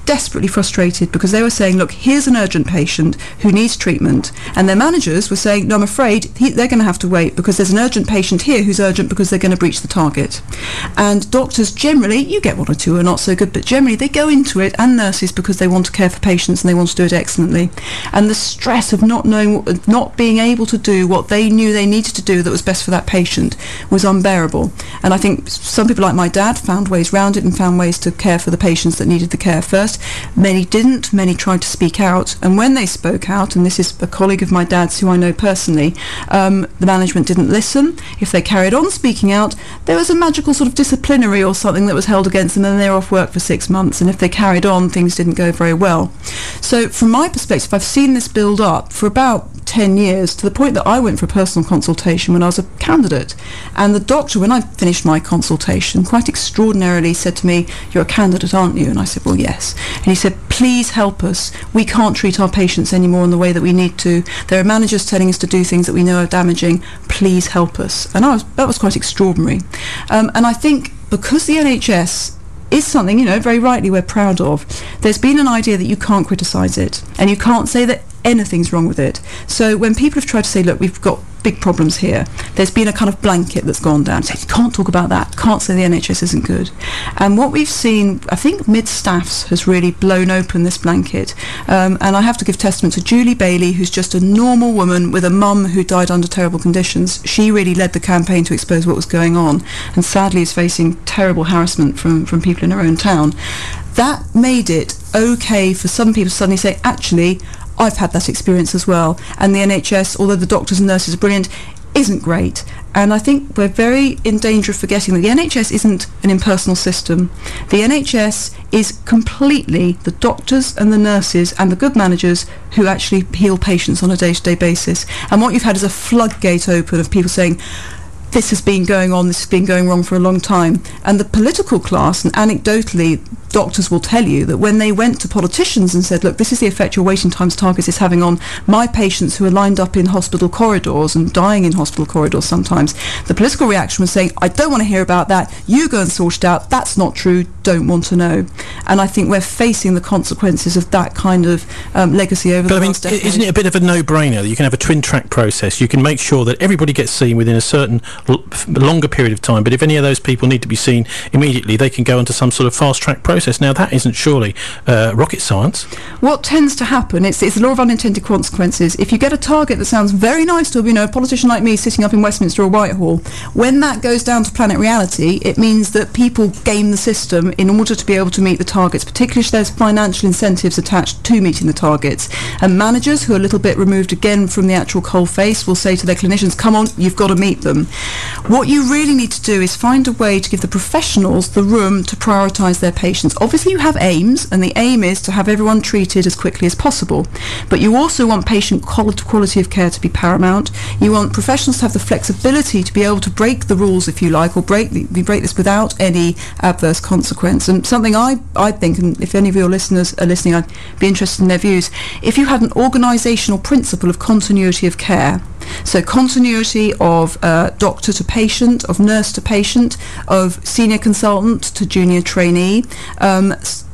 desperately frustrated because they were saying, look, here's an urgent patient who needs treatment, and their managers were saying, no, I'm afraid he, they're going to have to wait because there's an urgent patient here who's urgent because they're going to breach the target. And doctors generally, you get one or two who are not so good, but generally they go into it, and nurses, because they want to care for patients and they want to do it excellently. And the stress of not knowing, not being able to do what they knew they needed to do that was best for that patient was unbearable. And I think some people like my dad found ways round it and found ways to care for the patients that needed the care first. Many didn't. Many tried to speak out. And when they spoke out, and this is a colleague of my dad's who I know personally, um, the management didn't listen. If they carried on speaking out, there was a magical sort of disciplinary or something that was held against them, and they were off work for six months. And if they carried on, things didn't go very well. So from my perspective, I've seen this build up for about ten years, to the point that I went for a personal consultation when I was a candidate, and the doctor, when I finished my consultation, quite extraordinarily said to me, you're a candidate, aren't you? And I said, well, yes. And he said, please help us, we can't treat our patients anymore in the way that we need to, there are managers telling us to do things that we know are damaging, please help us. And I was, that was quite extraordinary. Um, and I think because the N H S is something, you know, very rightly we're proud of, there's been an idea that you can't criticise it, and you can't say that anything's wrong with it. So when people have tried to say, look, we've got big problems here, there's been a kind of blanket that's gone down. So you can't talk about that, can't say the N H S isn't good. And what we've seen, I think Mid-Staffs has really blown open this blanket. Um, and I have to give testament to Julie Bailey, who's just a normal woman with a mum who died under terrible conditions. She really led the campaign to expose what was going on, and sadly is facing terrible harassment from, from people in her own town. That made it okay for some people to suddenly say, actually, I've had that experience as well, and the N H S, although the doctors and nurses are brilliant, isn't great. And I think we're very in danger of forgetting that the N H S isn't an impersonal system. The N H S is completely the doctors and the nurses and the good managers who actually heal patients on a day-to-day basis. And what you've had is a floodgate open of people saying, this has been going on, this has been going wrong for a long time. And the political class, and anecdotally, doctors will tell you that when they went to politicians and said, look, this is the effect your waiting times target is having on my patients who are lined up in hospital corridors and dying in hospital corridors sometimes, the political reaction was saying, I don't want to hear about that, you go and sort it out, that's not true, don't want to know. And I think we're facing the consequences of that kind of um, legacy over but the I mean, last decade. Isn't it a bit of a no-brainer that you can have a twin-track process? You can make sure that everybody gets seen within a certain l- longer period of time, but if any of those people need to be seen immediately, they can go into some sort of fast-track process. Now, that isn't surely uh, rocket science. What tends to happen, it's, it's the law of unintended consequences. If you get a target that sounds very nice to, you know, a politician like me sitting up in Westminster or Whitehall, when that goes down to planet reality, it means that people game the system in order to be able to meet the targets, particularly if there's financial incentives attached to meeting the targets. And managers who are a little bit removed again from the actual coalface will say to their clinicians, come on, you've got to meet them. What you really need to do is find a way to give the professionals the room to prioritise their patients. Obviously you have aims, and the aim is to have everyone treated as quickly as possible, but you also want patient quality of care to be paramount. You want professionals to have the flexibility to be able to break the rules, if you like, or break the, we break this without any adverse consequence. And something I, I think, and if any of your listeners are listening, I'd be interested in their views, if you had an organisational principle of continuity of care, so continuity of uh, doctor to patient, of nurse to patient, of senior consultant to junior trainee, um,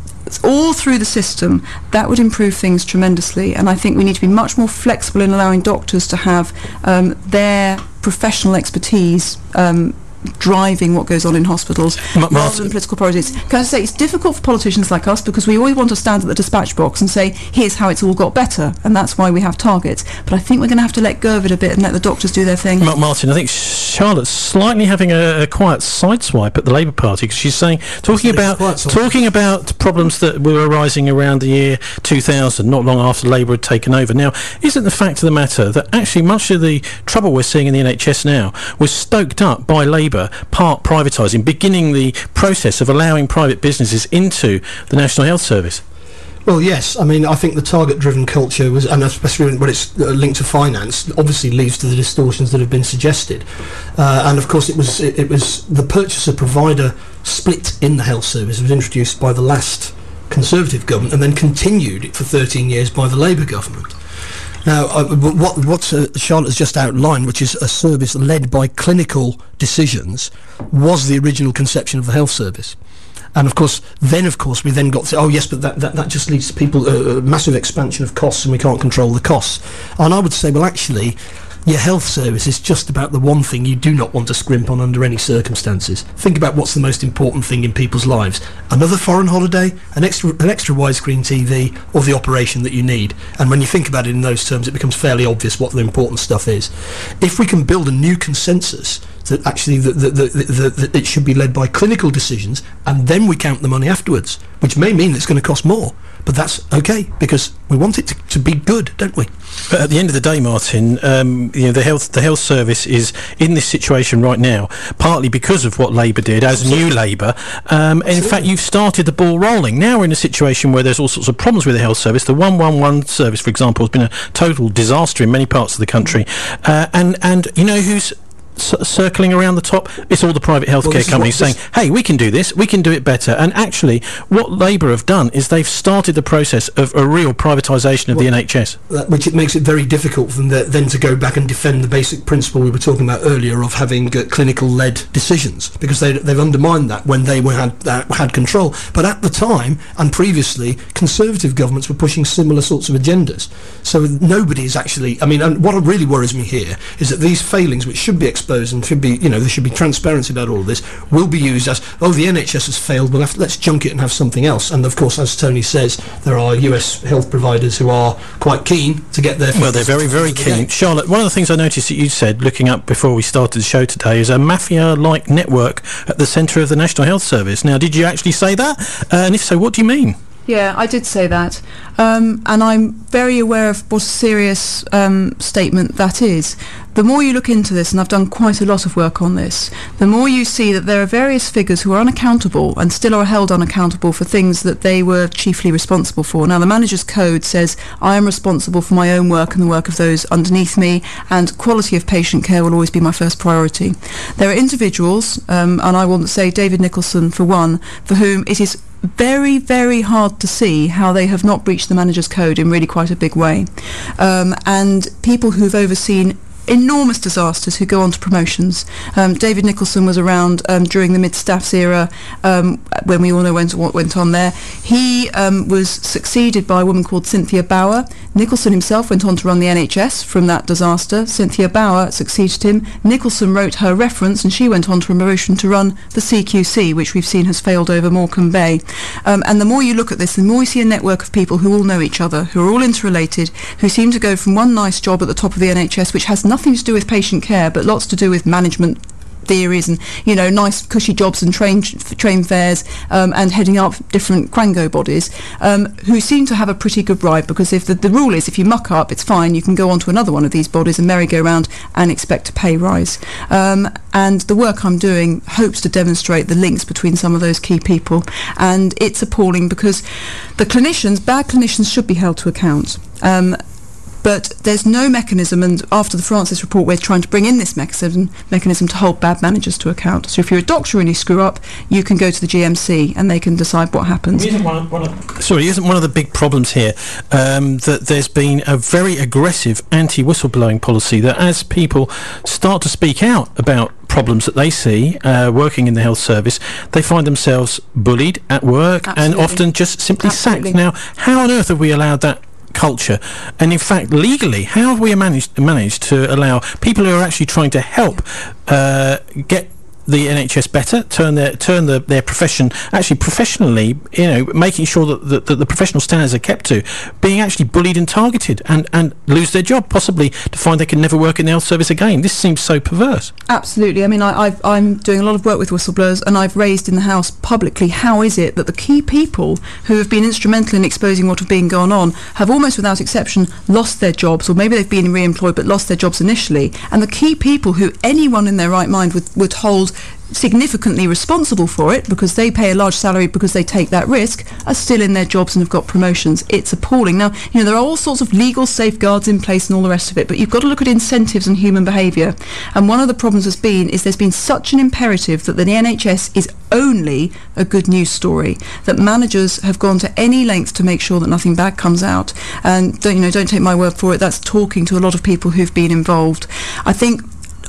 all through the system, that would improve things tremendously. And I think we need to be much more flexible in allowing doctors to have um, their professional expertise um, driving what goes on in hospitals M- rather than political priorities. Can I say, it's difficult for politicians like us because we always want to stand at the dispatch box and say, here's how it's all got better, and that's why we have targets. But I think we're going to have to let go of it a bit and let the doctors do their thing. M- Martin, I think Charlotte's slightly having a, a quiet sideswipe at the Labour Party, because she's saying, talking about talking about problems that were arising around the year two thousand, not long after Labour had taken over. Now, isn't the fact of the matter that actually much of the trouble we're seeing in the N H S now was stoked up by Labour part privatising, beginning the process of allowing private businesses into the National Health Service? Well, yes. I mean, I think the target-driven culture was, and especially when it's linked to finance, obviously leads to the distortions that have been suggested. Uh, and of course, it was it, it was the purchaser-provider split in the health service was introduced by the last Conservative government, and then continued for thirteen years by the Labour government. Now, uh, what, what uh, Charlotte has just outlined, which is a service led by clinical decisions, was the original conception of the health service. And of course, then of course we then got to, oh yes, but that, that, that just leads to people, a uh, massive expansion of costs, and we can't control the costs. And I would say, well actually, your health service is just about the one thing you do not want to scrimp on under any circumstances. Think about what's the most important thing in people's lives. Another foreign holiday, an extra an extra widescreen T V, or the operation that you need. And when you think about it in those terms, it becomes fairly obvious what the important stuff is. If we can build a new consensus that actually the, the, the, the, the, it should be led by clinical decisions, and then we count the money afterwards, which may mean it's going to cost more. But that's okay, because we want it to, to be good, don't we? But at the end of the day, Martin, um, you know, the health the health service is in this situation right now, partly because of what Labour did as Absolutely. New Labour. Um, and in fact, you've started the ball rolling. Now we're in a situation where there's all sorts of problems with the health service. The one one one service, for example, has been a total disaster in many parts of the country. Uh, and, and you know who's C- circling around the top? It's all the private healthcare well, companies saying, hey, we can do this, we can do it better. And actually, what Labour have done is they've started the process of a real privatisation of well, the N H S. That, which it makes it very difficult for them the, then to go back and defend the basic principle we were talking about earlier of having uh, clinical-led decisions, because they, they've undermined that when they were, had, uh, had control. But at the time, and previously, Conservative governments were pushing similar sorts of agendas. So nobody's actually... I mean, and what really worries me here is that these failings, which should be exposed and should be, you know, there should be transparency about all of this, will be used as, oh, the N H S has failed, well, let's junk it and have something else. And of course, as Tony says, there are U S health providers who are quite keen to get their... Well, they're very, very keen. Charlotte, one of the things I noticed that you said, looking up before we started the show today, is a mafia-like network at the centre of the National Health Service. Now, did you actually say that? Uh, and if so, what do you mean? Yeah, I did say that. Um, and I'm very aware of what a serious um, statement that is. The more you look into this, and I've done quite a lot of work on this, the more you see that there are various figures who are unaccountable and still are held unaccountable for things that they were chiefly responsible for. Now, the manager's code says, I am responsible for my own work and the work of those underneath me, and quality of patient care will always be my first priority. There are individuals, um, and I want to say David Nicholson for one, for whom it is very, very hard to see how they have not breached the manager's code in really quite a big way. Um, and people who've overseen enormous disasters who go on to promotions. Um, David Nicholson was around um, during the mid-staffs era, um, when we all know went, what went on there. He um, was succeeded by a woman called Cynthia Bauer. Nicholson himself went on to run the N H S from that disaster. Cynthia Bauer succeeded him. Nicholson wrote her reference, and she went on to promotion to run the C Q C, which we've seen has failed over Morecambe Bay. Um, and the more you look at this, the more you see a network of people who all know each other, who are all interrelated, who seem to go from one nice job at the top of the N H S, which has nothing nothing to do with patient care, but lots to do with management theories and, you know, nice cushy jobs and train train fares, um, and heading up different Quango bodies, um, who seem to have a pretty good ride, because if the, the rule is if you muck up, it's fine, you can go on to another one of these bodies and merry-go-round and expect a pay rise. Um, and the work I'm doing hopes to demonstrate the links between some of those key people, and it's appalling because the clinicians, bad clinicians, should be held to account. Um, But there's no mechanism, and after the Francis report, we're trying to bring in this mechanism mechanism to hold bad managers to account. So if you're a doctor and you screw up, you can go to the G M C and they can decide what happens. Isn't one of, one of, sorry, isn't one of the big problems here um, that there's been a very aggressive anti-whistleblowing policy, that as people start to speak out about problems that they see uh, working in the health service, they find themselves bullied at work Absolutely. and often just simply Absolutely. sacked. Now, how on earth have we allowed that culture? And in fact, legally, how have we managed managed to allow people who are actually trying to help uh, get the N H S better, turn their turn the, their profession actually professionally, you know, making sure that the, that the professional standards are kept to, being actually bullied and targeted and, and lose their job, possibly to find they can never work in the health service again? This seems so perverse. Absolutely. I mean, I, I've, I'm doing a lot of work with whistleblowers, and I've raised in the House publicly, how is it that the key people who have been instrumental in exposing what have been going on have almost without exception lost their jobs, or maybe they've been re-employed but lost their jobs initially, and the key people who anyone in their right mind would, would hold significantly responsible for it, because they pay a large salary because they take that risk, are still in their jobs and have got promotions. It's appalling. Now, you know, there are all sorts of legal safeguards in place and all the rest of it, but you've got to look at incentives and human behaviour. And one of the problems has been is there's been such an imperative that the N H S is only a good news story, that managers have gone to any length to make sure that nothing bad comes out. And don't, you know, don't take my word for it, that's talking to a lot of people who've been involved. I think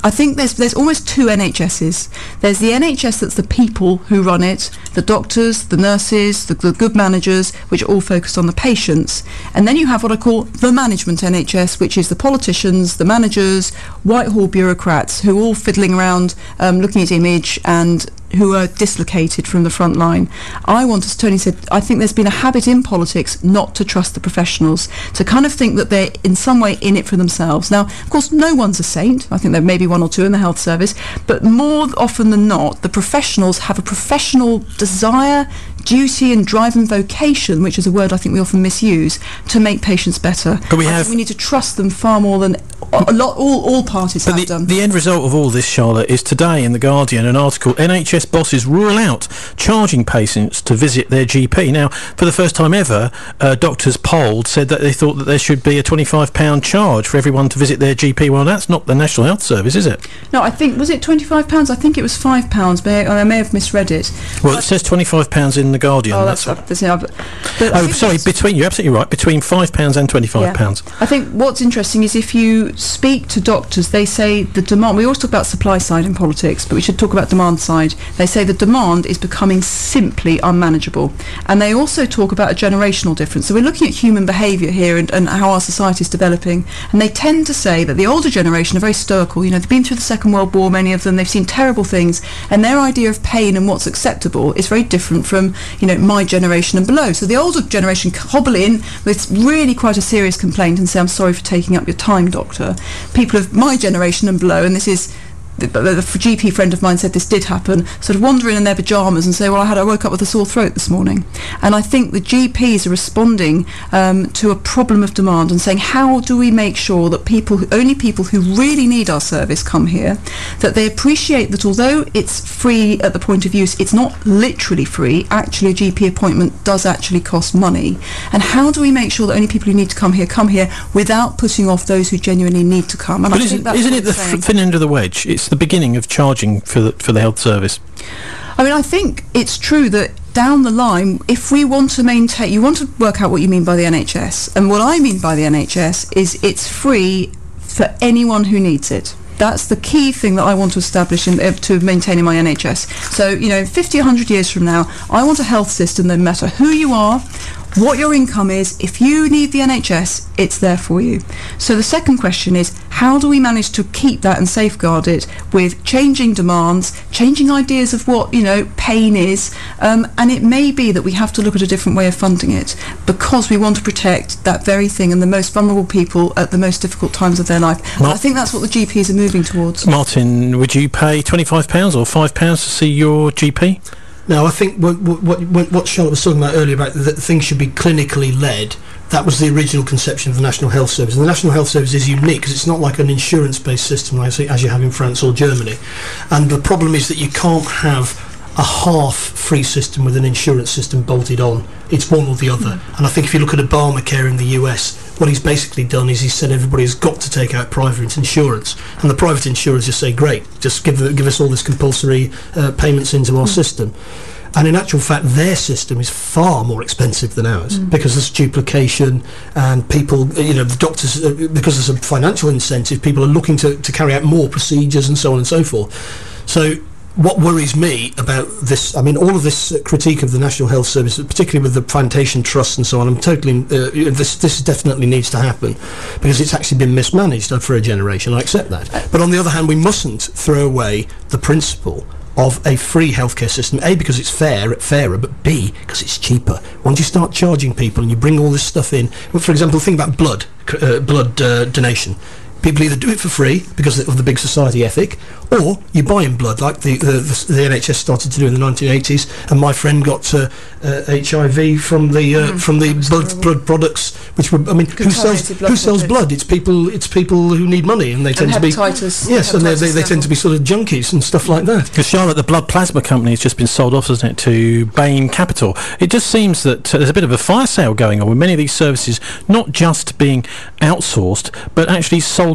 I think there's there's almost two N H S's. There's the N H S that's the people who run it, the doctors, the nurses, the, the good managers, which are all focused on the patients. And then you have what I call the management N H S, which is the politicians, the managers, Whitehall bureaucrats who are all fiddling around, um, looking at image and who are dislocated from the front line. I want, as Tony said, I think there's been a habit in politics not to trust the professionals, to kind of think that they're in some way in it for themselves. Now, of course, no one's a saint. I think there may be one or two in the health service, but more often than not, the professionals have a professional desire, duty and drive and vocation, which is a word I think we often misuse, to make patients better. But we I have think we need to trust them far more than a lot, all, all parties but have the, done. the end result of all this, Charlotte, is today in The Guardian an article, N H S bosses rule out charging patients to visit their G P. Now, for the first time ever, uh, doctors polled said that they thought that there should be a twenty-five pound charge for everyone to visit their G P. Well, that's not the National Health Service, is it? No, I think, was it twenty-five pounds? I think it was five pounds, but I may have misread it. Well, but it says twenty-five pounds in The Guardian. Oh, that's... that's, that's yeah, but, but oh, sorry, between, you're absolutely right, between five pounds and twenty-five pounds. Yeah. I think what's interesting is if you speak to doctors, they say the demand, we always talk about supply side in politics, but we should talk about demand side. They say the demand is becoming simply unmanageable. And they also talk about a generational difference. So we're looking at human behaviour here and, and how our society is developing. And they tend to say that the older generation are very stoical. You know, they've been through the Second World War, many of them, they've seen terrible things, and their idea of pain and what's acceptable is very different from, you know, my generation and below. So the older generation hobble in with really quite a serious complaint and say, I'm sorry for taking up your time, doctor. People of my generation and below, and this is the, the G P friend of mine said this did happen, sort of wander in in their pyjamas and say, well, I had I woke up with a sore throat this morning. And I think the G Ps are responding um, to a problem of demand and saying, how do we make sure that people, who, only people who really need our service come here, that they appreciate that although it's free at the point of use, it's not literally free. Actually, a G P appointment does actually cost money. And how do we make sure that only people who need to come here come here without putting off those who genuinely need to come? And but I isn't, think that's isn't what it the it's saying. f- thin end of the wedge? It's the beginning of charging for the, for the health service. I mean, I think it's true that down the line, if we want to maintain, you want to work out what you mean by the N H S. And what I mean by the N H S is it's free for anyone who needs it. That's the key thing that I want to establish in, uh, to maintaining my N H S. So, you know, fifty, one hundred years from now, I want a health system that no matter who you are, what your income is, if you need the N H S, it's there for you. So the second question is, how do we manage to keep that and safeguard it with changing demands, changing ideas of what, you know, pain is, um, and it may be that we have to look at a different way of funding it because we want to protect that very thing and the most vulnerable people at the most difficult times of their life. Mar- I think that's what the G Ps are moving towards. Martin, would you pay twenty-five pounds or five pounds to see your G P? No, I think what, what, what, what Charlotte was talking about earlier about that things should be clinically led, that was the original conception of the National Health Service. And the National Health Service is unique because it's not like an insurance-based system like, as you have in France or Germany. And the problem is that you can't have a half-free system with an insurance system bolted on. It's one or the other. Mm. And I think if you look at Obamacare in the U S, what he's basically done is he said everybody has got to take out private insurance. And the private insurers just say, great, just give give us all this compulsory uh, payments into our mm. system. And in actual fact, their system is far more expensive than ours mm. because there's duplication and people, you know, the doctors, uh, because there's a financial incentive, people are looking to, to carry out more procedures and so on and so forth. So what worries me about this, I mean, all of this uh, critique of the National Health Service, particularly with the plantation trusts and so on, I'm totally, uh, this this definitely needs to happen because it's actually been mismanaged for a generation, I accept that. But on the other hand, we mustn't throw away the principle of a free healthcare system, A, because it's fair, fairer, but B, because it's cheaper. Once you start charging people and you bring all this stuff in, well, for example, think about blood, uh, blood uh, donation. People either do it for free because of the big society ethic, or you buy in blood, like the, the, the, the N H S started to do in the nineteen eighties. And my friend got uh, uh, H I V from the uh, mm, from the blood, blood products, which were, I mean, who sells who sells blood? It's people it's people who need money, and they tend and to be hepatitis, yes, and they, they they tend to be sort of junkies and stuff like that. Because Charlotte, the blood plasma company has just been sold off, hasn't it, to Bain Capital. It just seems that uh, there's a bit of a fire sale going on with many of these services not just being outsourced, but actually sold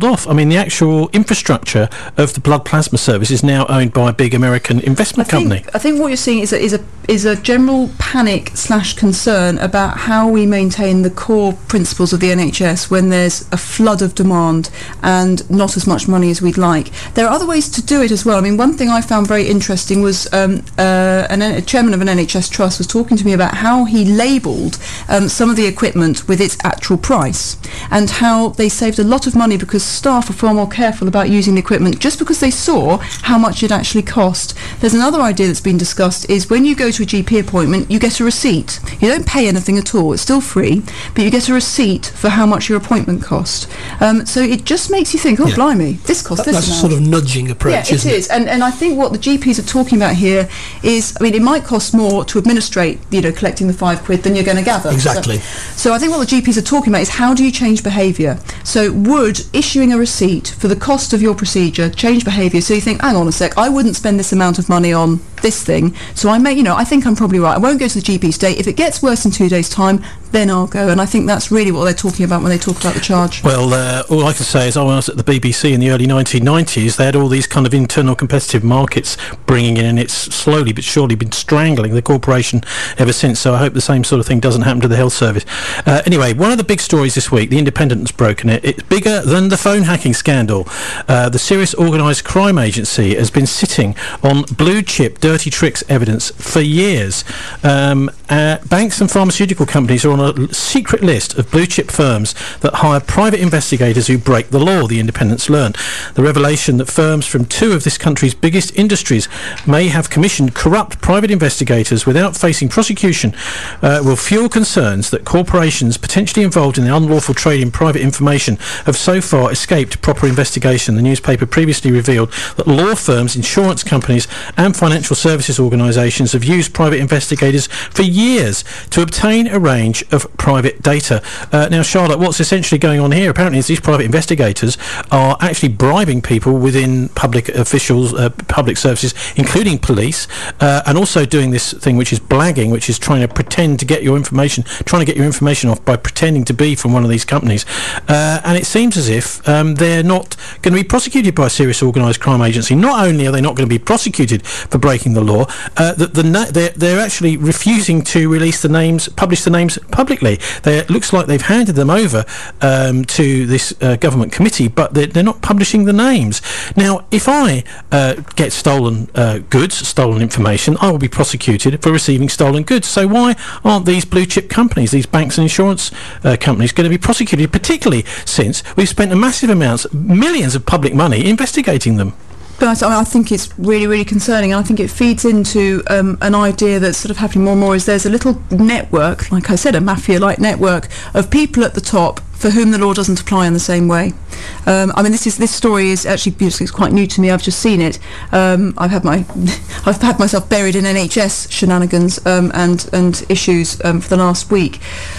sold off. I mean, the actual infrastructure of the blood plasma service is now owned by a big American investment I think, company. I think what you're seeing is a, is a is a general panic slash concern about how we maintain the core principles of the N H S when there's a flood of demand and not as much money as we'd like. There are other ways to do it as well. I mean, one thing I found very interesting was um, uh, an, a chairman of an N H S trust was talking to me about how he labelled um, some of the equipment with its actual price, and how they saved a lot of money because staff are far more careful about using the equipment just because they saw how much it actually cost. There's another idea that's been discussed is when you go to a G P appointment, you get a receipt. You don't pay anything at all. It's still free, but you get a receipt for how much your appointment cost. Um, so it just makes you think, oh, Yeah. blimey, this costs That- this that's a amount. sort of nudging approach, Yeah, it isn't it? is. And, and I think what the G Ps are talking about here is, I mean, it might cost more to administrate, you know, collecting the five quid than you're going to gather. Exactly. So, so I think what the G Ps are talking about is how do you change behaviour? So would issuing a receipt for the cost of your procedure change behaviour? So you think, hang on a sec, I wouldn't spend this amount of money on this thing, so I may, you know, I think I'm probably right. I won't go to the G P today. If it gets worse in two days' time, then I'll go. And I think that's really what they're talking about when they talk about the charge. Well, uh, all I can say is I was at the B B C in the early nineteen nineties. They had all these kind of internal competitive markets bringing in, and it's slowly but surely been strangling the corporation ever since. So I hope the same sort of thing doesn't happen to the health service. Uh, anyway, one of the big stories this week, The Independent has broken it. It's bigger than the phone hacking scandal. Uh, the Serious Organised Crime Agency has been sitting on blue chip dirty tricks evidence for years. Um, uh, banks and pharmaceutical companies are on a secret list of blue chip firms that hire private investigators who break the law, The Independent's learned. The revelation that firms from two of this country's biggest industries may have commissioned corrupt private investigators without facing prosecution uh, will fuel concerns that corporations potentially involved in the unlawful trade in private information have so far escaped proper investigation. The newspaper previously revealed that law firms, insurance companies and financial services organisations have used private investigators for years to obtain a range of private data. Uh, now, Charlotte, what's essentially going on here apparently is these private investigators are actually bribing people within public officials, uh, public services, including police, uh, and also doing this thing which is blagging, which is trying to pretend to get your information, trying to get your information off by pretending to be from one of these companies. Uh, and it seems as if um, they're not going to be prosecuted by a serious organised crime agency. Not only are they not going to be prosecuted for breaking the law, uh, the, the na- they're, they're actually refusing to release the names, publish the names publicly. They, it looks like they've handed them over um, to this uh, government committee, but they're, they're not publishing the names. Now, if I uh, get stolen uh, goods, stolen information, I will be prosecuted for receiving stolen goods. So why aren't these blue chip companies, these banks and insurance uh, companies, going to be prosecuted, particularly since we've spent a massive amounts, millions of public money investigating them? But I, I think it's really, really concerning, and I think it feeds into um, an idea that's sort of happening more and more. Is there's a little network, like I said, a mafia-like network of people at the top for whom the law doesn't apply in the same way. Um, I mean, this is this story is actually it's quite new to me. I've just seen it. Um, I've had my I've had myself buried in N H S shenanigans um, and and issues um, for the last week.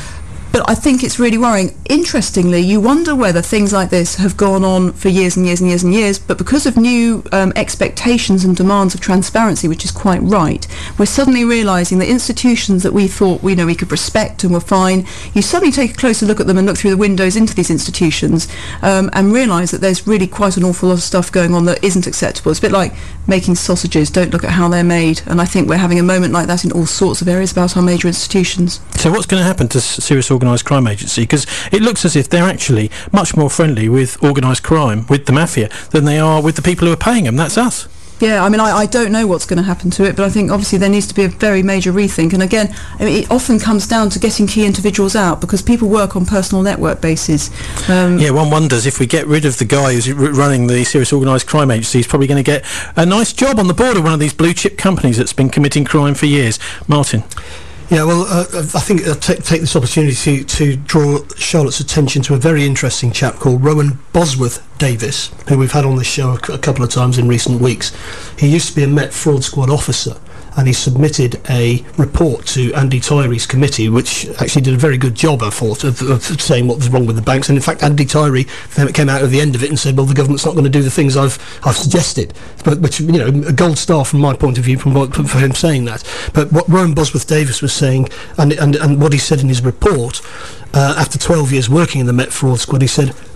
But I think it's really worrying. Interestingly, you wonder whether things like this have gone on for years and years and years and years, but because of new um, expectations and demands of transparency, which is quite right, we're suddenly realising that institutions that we thought we know we could respect and were fine, you suddenly take a closer look at them and look through the windows into these institutions um, and realise that there's really quite an awful lot of stuff going on that isn't acceptable. It's a bit like making sausages, don't look at how they're made, and I think we're having a moment like that in all sorts of areas about our major institutions. So what's going to happen to serious organised crime agency? Because it looks as if they're actually much more friendly with organised crime, with the mafia, than they are with the people who are paying them. That's us. Yeah, I mean, I, I don't know what's going to happen to it, but I think obviously there needs to be a very major rethink. And again, I mean, it often comes down to getting key individuals out because people work on personal network bases. Um, yeah, one wonders if we get rid of the guy who's r- running the serious organised crime agency, he's probably going to get a nice job on the board of one of these blue chip companies that's been committing crime for years. Martin? Yeah, well, uh, I think I'll t- take this opportunity to, to draw Charlotte's attention to a very interesting chap called Rowan Bosworth Davis, who we've had on this show a, c- a couple of times in recent weeks. He used to be a Met Fraud Squad officer, and he submitted a report to Andy Tyree's committee, which actually did a very good job, I thought, of, of saying what was wrong with the banks. And in fact, Andy Tyree came out at the end of it and said, well, the government's not going to do the things I've I've suggested. But which, you know, a gold star from my point of view from what, for him saying that. But what Rowan Bosworth Davis was saying, and, and, and what he said in his report, uh, after twelve years working in the Met Fraud Squad, he said,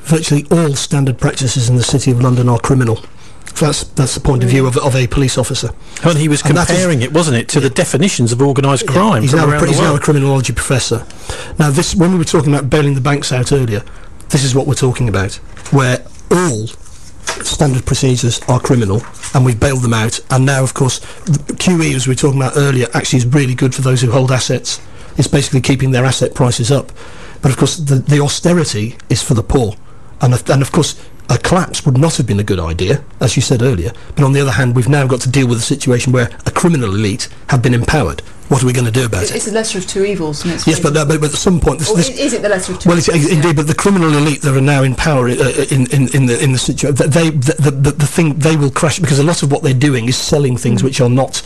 virtually all standard practices in the City of London are criminal. That's that's the point of view of, of a police officer. And he was And that comparing it, wasn't it, to the definitions of organised crime He's, from now a, around he's the now a world. criminology professor. Now, this when we were talking about bailing the banks out earlier, this is what we're talking about, where all standard procedures are criminal, and we've bailed them out. And now, of course, Q E, as we were talking about earlier, actually is really good for those who hold assets. It's basically keeping their asset prices up. But of course, the, the austerity is for the poor, and of, and of course, a collapse would not have been a good idea, as you said earlier. But on the other hand, we've now got to deal with a situation where a criminal elite have been empowered. What are we going to do about It's, it? it's the lesser of two evils. And it's Yes, but, uh, but but at some point, this, Or this, is it the lesser of two well, it's, evils? indeed, Yeah. but the criminal elite that are now in power uh, in, in in the in the situation, they the, the the the thing they will crash, because a lot of what they're doing is selling things which are not,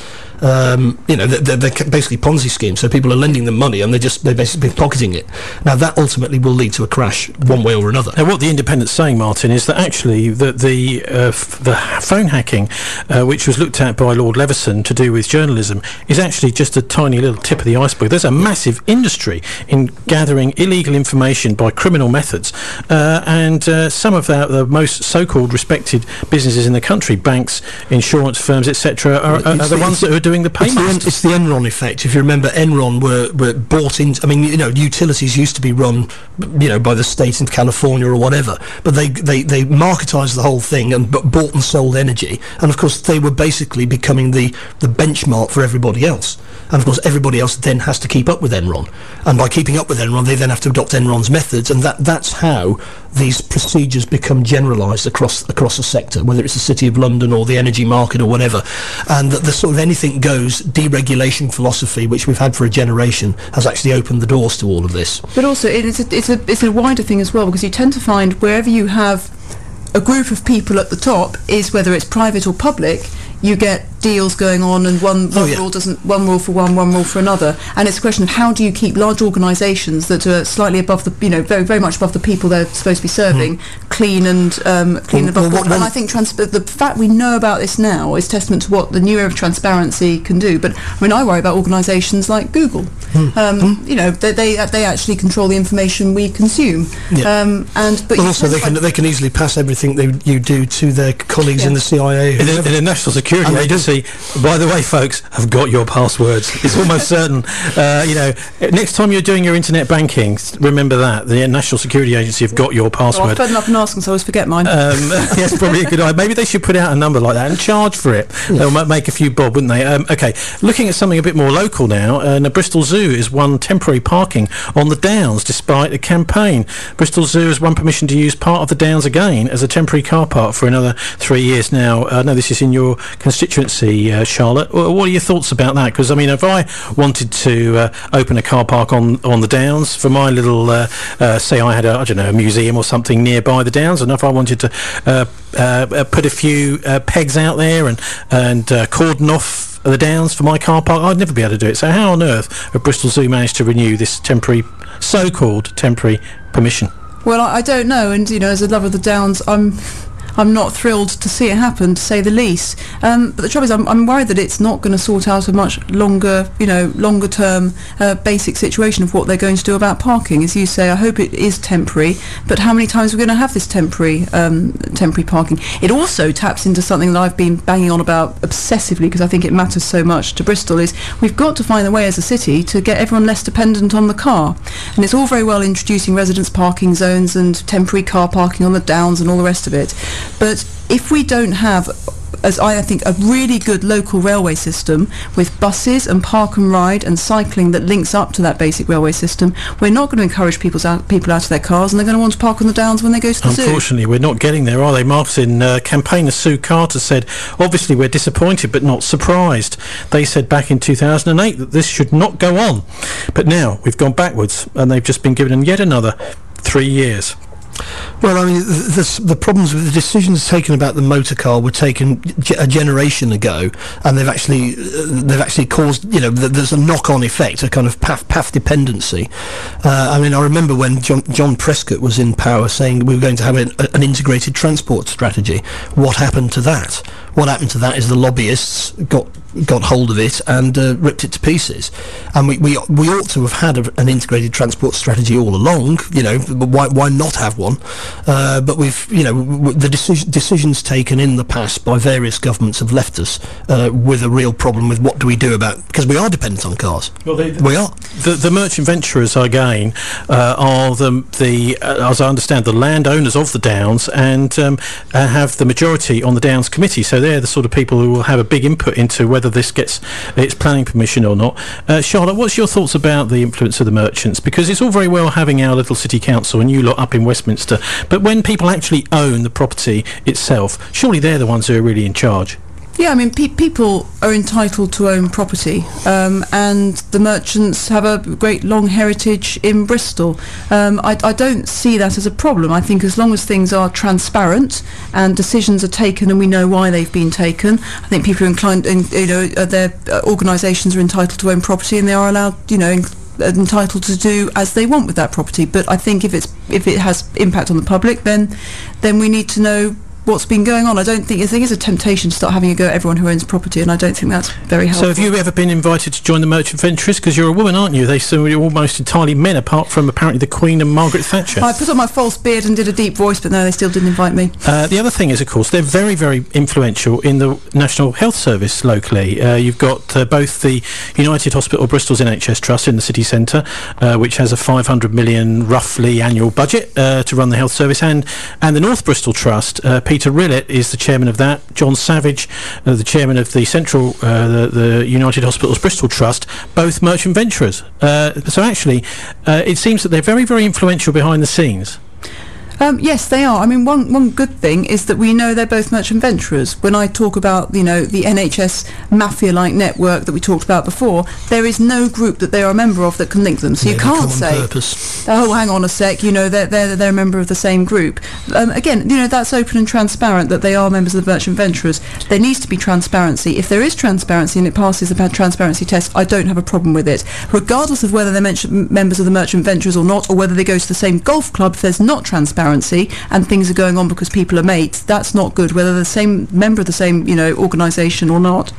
um, you know, they're, they're basically Ponzi schemes. So people are lending them money and they're just they're basically pocketing it. Now that ultimately will lead to a crash one way or another. Now, what the Independent's saying, Martin, is that actually the the, uh, f- the phone hacking, uh, which was looked at by Lord Leveson to do with journalism, is actually just a tiny little tip of the iceberg. There's a massive industry in gathering illegal information by criminal methods, uh, and uh, some of the, the most so-called respected businesses in the country, banks, insurance firms, et cetera, are, are, are the ones that are doing the It's the, payments. En- it's the Enron effect. If you remember, Enron were, were bought into. I mean, you know, utilities used to be run, you know, by the state in California or whatever, but they they they marketised the whole thing and b- bought and sold energy, and of course they were basically becoming the the benchmark for everybody else. And of course, everybody else then has to keep up with Enron, and by keeping up with Enron, they then have to adopt Enron's methods, and that that's how these procedures become generalised across across the sector, whether it's the City of London or the energy market or whatever. And that the sort of anything goes deregulation philosophy, which we've had for a generation, has actually opened the doors to all of this. But also, it is a, it's a it's a wider thing as well, because you tend to find wherever you have a group of people at the top, is whether it's private or public, you get deals going on, and one, one Oh, yeah. rule doesn't one rule for one, one rule for another, and it's a question of how do you keep large organisations that are slightly above the, you know, very very much above the people they're supposed to be serving, clean and um, clean Well, and above well, board. what- And I think trans- the fact we know about this now is testament to what the new era of transparency can do. But I mean, I worry about organisations like Google. Um, you know, they, they they actually control the information we consume. Yeah. Um, and but But you also, tend they to can find- they can easily pass everything they you do to their colleagues in Yeah. the C I A. In the, in the National Security And they do. Agency, by the way, folks, have got your passwords. It's almost certain. Uh, you know, next time you're doing your internet banking, s- remember that the National Security Agency have got your Oh, I've password. fed enough and ask them, so I always forget mine. Um, yes, probably a good idea. Maybe they should put out a number like that and charge for it. They'll ma- make a few bob, wouldn't they? Um, okay, looking at something a bit more local now, uh, the Bristol Zoo has won temporary parking on the Downs despite a campaign. Bristol Zoo has won permission to use part of the Downs again as a temporary car park for another three years now. I know this is in your constituency, uh, Charlotte. W- What are your thoughts about that? Because, I mean, if I wanted to uh, open a car park on, on the Downs for my little, uh, uh, say I had a, I don't know, a museum or something nearby the Downs, and if I wanted to uh, uh, uh, put a few uh, pegs out there and, and uh, cordon off the Downs for my car park, I'd never be able to do it. So how on earth have Bristol Zoo managed to renew this temporary, so-called temporary permission? Well, I, I don't know, and you know, as a lover of the Downs, I'm I'm not thrilled to see it happen, to say the least. Um, but the trouble is, I'm, I'm worried that it's not going to sort out a much longer, you know, longer term uh, basic situation of what they're going to do about parking. As you say, I hope it is temporary, but how many times are we going to have this temporary um, temporary parking? It also taps into something that I've been banging on about obsessively, because I think it matters so much to Bristol, is we've got to find a way as a city to get everyone less dependent on the car. And it's all very well introducing residence parking zones and temporary car parking on the Downs and all the rest of it. But if we don't have, as I think, a really good local railway system with buses and park and ride and cycling that links up to that basic railway system, we're not going to encourage people's out, people out of their cars, and they're going to want to park on the Downs when they go to the zoo. Unfortunately, we're not getting there, are they? Martin, uh, campaigner Sue Carter said, obviously we're disappointed but not surprised. They said back in two thousand eight that this should not go on. But now we've gone backwards and they've just been given yet another three years. Well, I mean, the, the, the problems with the decisions taken about the motor car were taken ge- a generation ago, and they've actually uh, they've actually caused, you know, th- there's a knock-on effect, a kind of path, path dependency. Uh, I mean, I remember when John, John Prescott was in power saying we were going to have an, an integrated transport strategy. What happened to that? What happened to that is the lobbyists got got hold of it and uh, ripped it to pieces. And we, we we ought to have had a, an integrated transport strategy all along. You know, why why not have one? one, uh, but we've, you know, w- w- the deci- decisions taken in the past by various governments have left us uh, with a real problem with what do we do about, because we are dependent on cars. Well, they, we are. The, the merchant venturers, again, uh, are the, the uh, as I understand, the landowners of the Downs, and um, uh, have the majority on the Downs committee. So they're the sort of people who will have a big input into whether this gets its planning permission or not. Uh, Charlotte, what's your thoughts about the influence of the merchants? Because it's all very well having our little city council and you lot up in Westminster, but when people actually own the property itself, surely they're the ones who are really in charge. Yeah, I mean, pe- people are entitled to own property, um, and the merchants have a great long heritage in Bristol. Um, I, I don't see that as a problem. I think as long as things are transparent and decisions are taken and we know why they've been taken, I think people are inclined, in, you know, uh, their uh, organisations are entitled to own property, and they are allowed, you know, in, entitled to do as they want with that property. But I think if it's if it has impact on the public, then then we need to know what's been going on. I don't think, I think it's a temptation to start having a go at everyone who owns property, and I don't think that's very helpful. So have you ever been invited to join the merchant venturers? Because you're a woman, aren't you? They so you're almost entirely men, apart from apparently the Queen and Margaret Thatcher. I put on my false beard and did a deep voice, but no, they still didn't invite me. Uh, the other thing is, of course, they're very, very influential in the National Health Service locally. Uh, you've got uh, both the United Hospital Bristol's N H S Trust in the city centre, uh, which has a five hundred million roughly annual budget uh, to run the health service, and and the North Bristol Trust. Uh, Peter Rillett is the chairman of that. John Savage, uh, the chairman of the Central, uh, the, the United Hospitals Bristol Trust, both merchant venturers. Uh, so actually, uh, it seems that they're very, very influential behind the scenes. Um, yes, they are. I mean, one one good thing is that we know they're both merchant venturers. When I talk about, you know, the N H S mafia-like network that we talked about before, there is no group that they are a member of that can link them. So yeah, you can't say, purpose. oh, hang on a sec, you know, they're, they're, they're a member of the same group. Um, again, you know, that's open and transparent that they are members of the merchant venturers. There needs to be transparency. If there is transparency and it passes the transparency test, I don't have a problem with it. Regardless of whether they're men- members of the merchant venturers or not, or whether they go to the same golf club, if there's not transparency, and things are going on because people are mates, that's not good, whether they're the same member of the same, you know, organisation or not.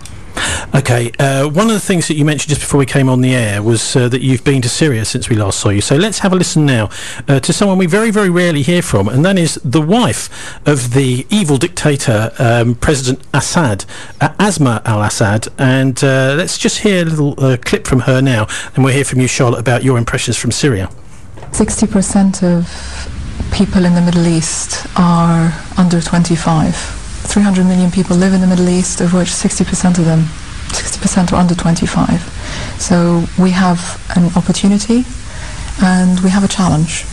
Okay, uh, one of the things that you mentioned just before we came on the air was uh, that you've been to Syria since we last saw you. So let's have a listen now uh, to someone we very, very rarely hear from, and that is the wife of the evil dictator, um, President Assad, uh, Asma al-Assad. And uh, let's just hear a little uh, clip from her now, and we'll hear from you, Charlotte, about your impressions from Syria. sixty percent of people in the Middle East are under twenty-five. three hundred million people live in the Middle East, of which sixty percent of them, sixty percent are under twenty-five. So we have an opportunity and we have a challenge.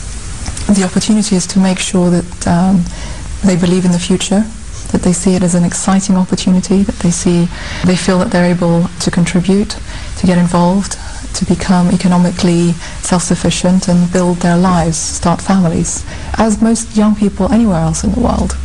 The opportunity is to make sure that um, they believe in the future, that they see it as an exciting opportunity, that they see, they feel that they're able to contribute, to get involved, to become economically self-sufficient and build their lives, start families, as most young people anywhere else in the world.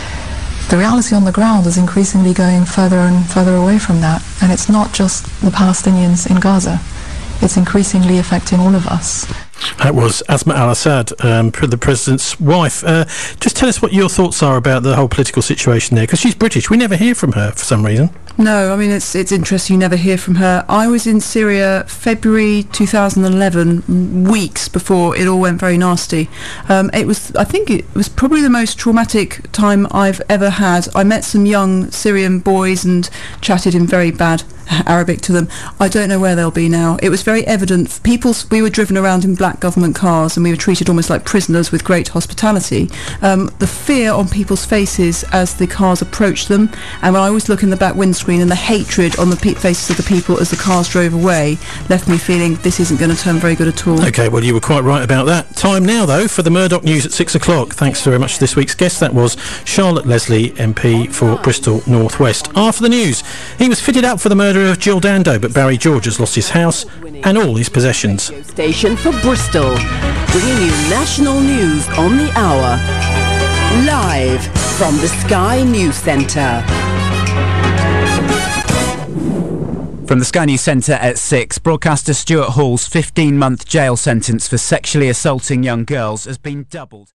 The reality on the ground is increasingly going further and further away from that, and it's not just the Palestinians in Gaza. It's increasingly affecting all of us. That was Asma al-Assad, um, the president's wife. Uh, just tell us what your thoughts are about the whole political situation there, because she's British. We never hear from her for some reason. No, I mean, it's it's interesting you never hear from her. I was in Syria February two thousand eleven, weeks before it all went very nasty. Um, it was, I think it was probably the most traumatic time I've ever had. I met some young Syrian boys and chatted in very bad Arabic to them. I don't know where they'll be now. It was very evident. People, we were driven around in black government cars and we were treated almost like prisoners with great hospitality. Um, the fear on people's faces as the cars approached them, and when I always look in the back windscreen, and the hatred on the pe- faces of the people as the cars drove away left me feeling this isn't going to turn very good at all. OK, well, you were quite right about that. Time now, though, for the Murdoch News at six o'clock. Thanks very much to this week's guest. That was Charlotte Leslie, M P for Bristol North West. After the news, he was fitted out for the murder of Jill Dando, but Barry George has lost his house and all his possessions. Radio station for Bristol, bringing you national news on the hour. Live from the Sky News Centre. From the Sky News Centre at six, broadcaster Stuart Hall's fifteen-month jail sentence for sexually assaulting young girls has been doubled.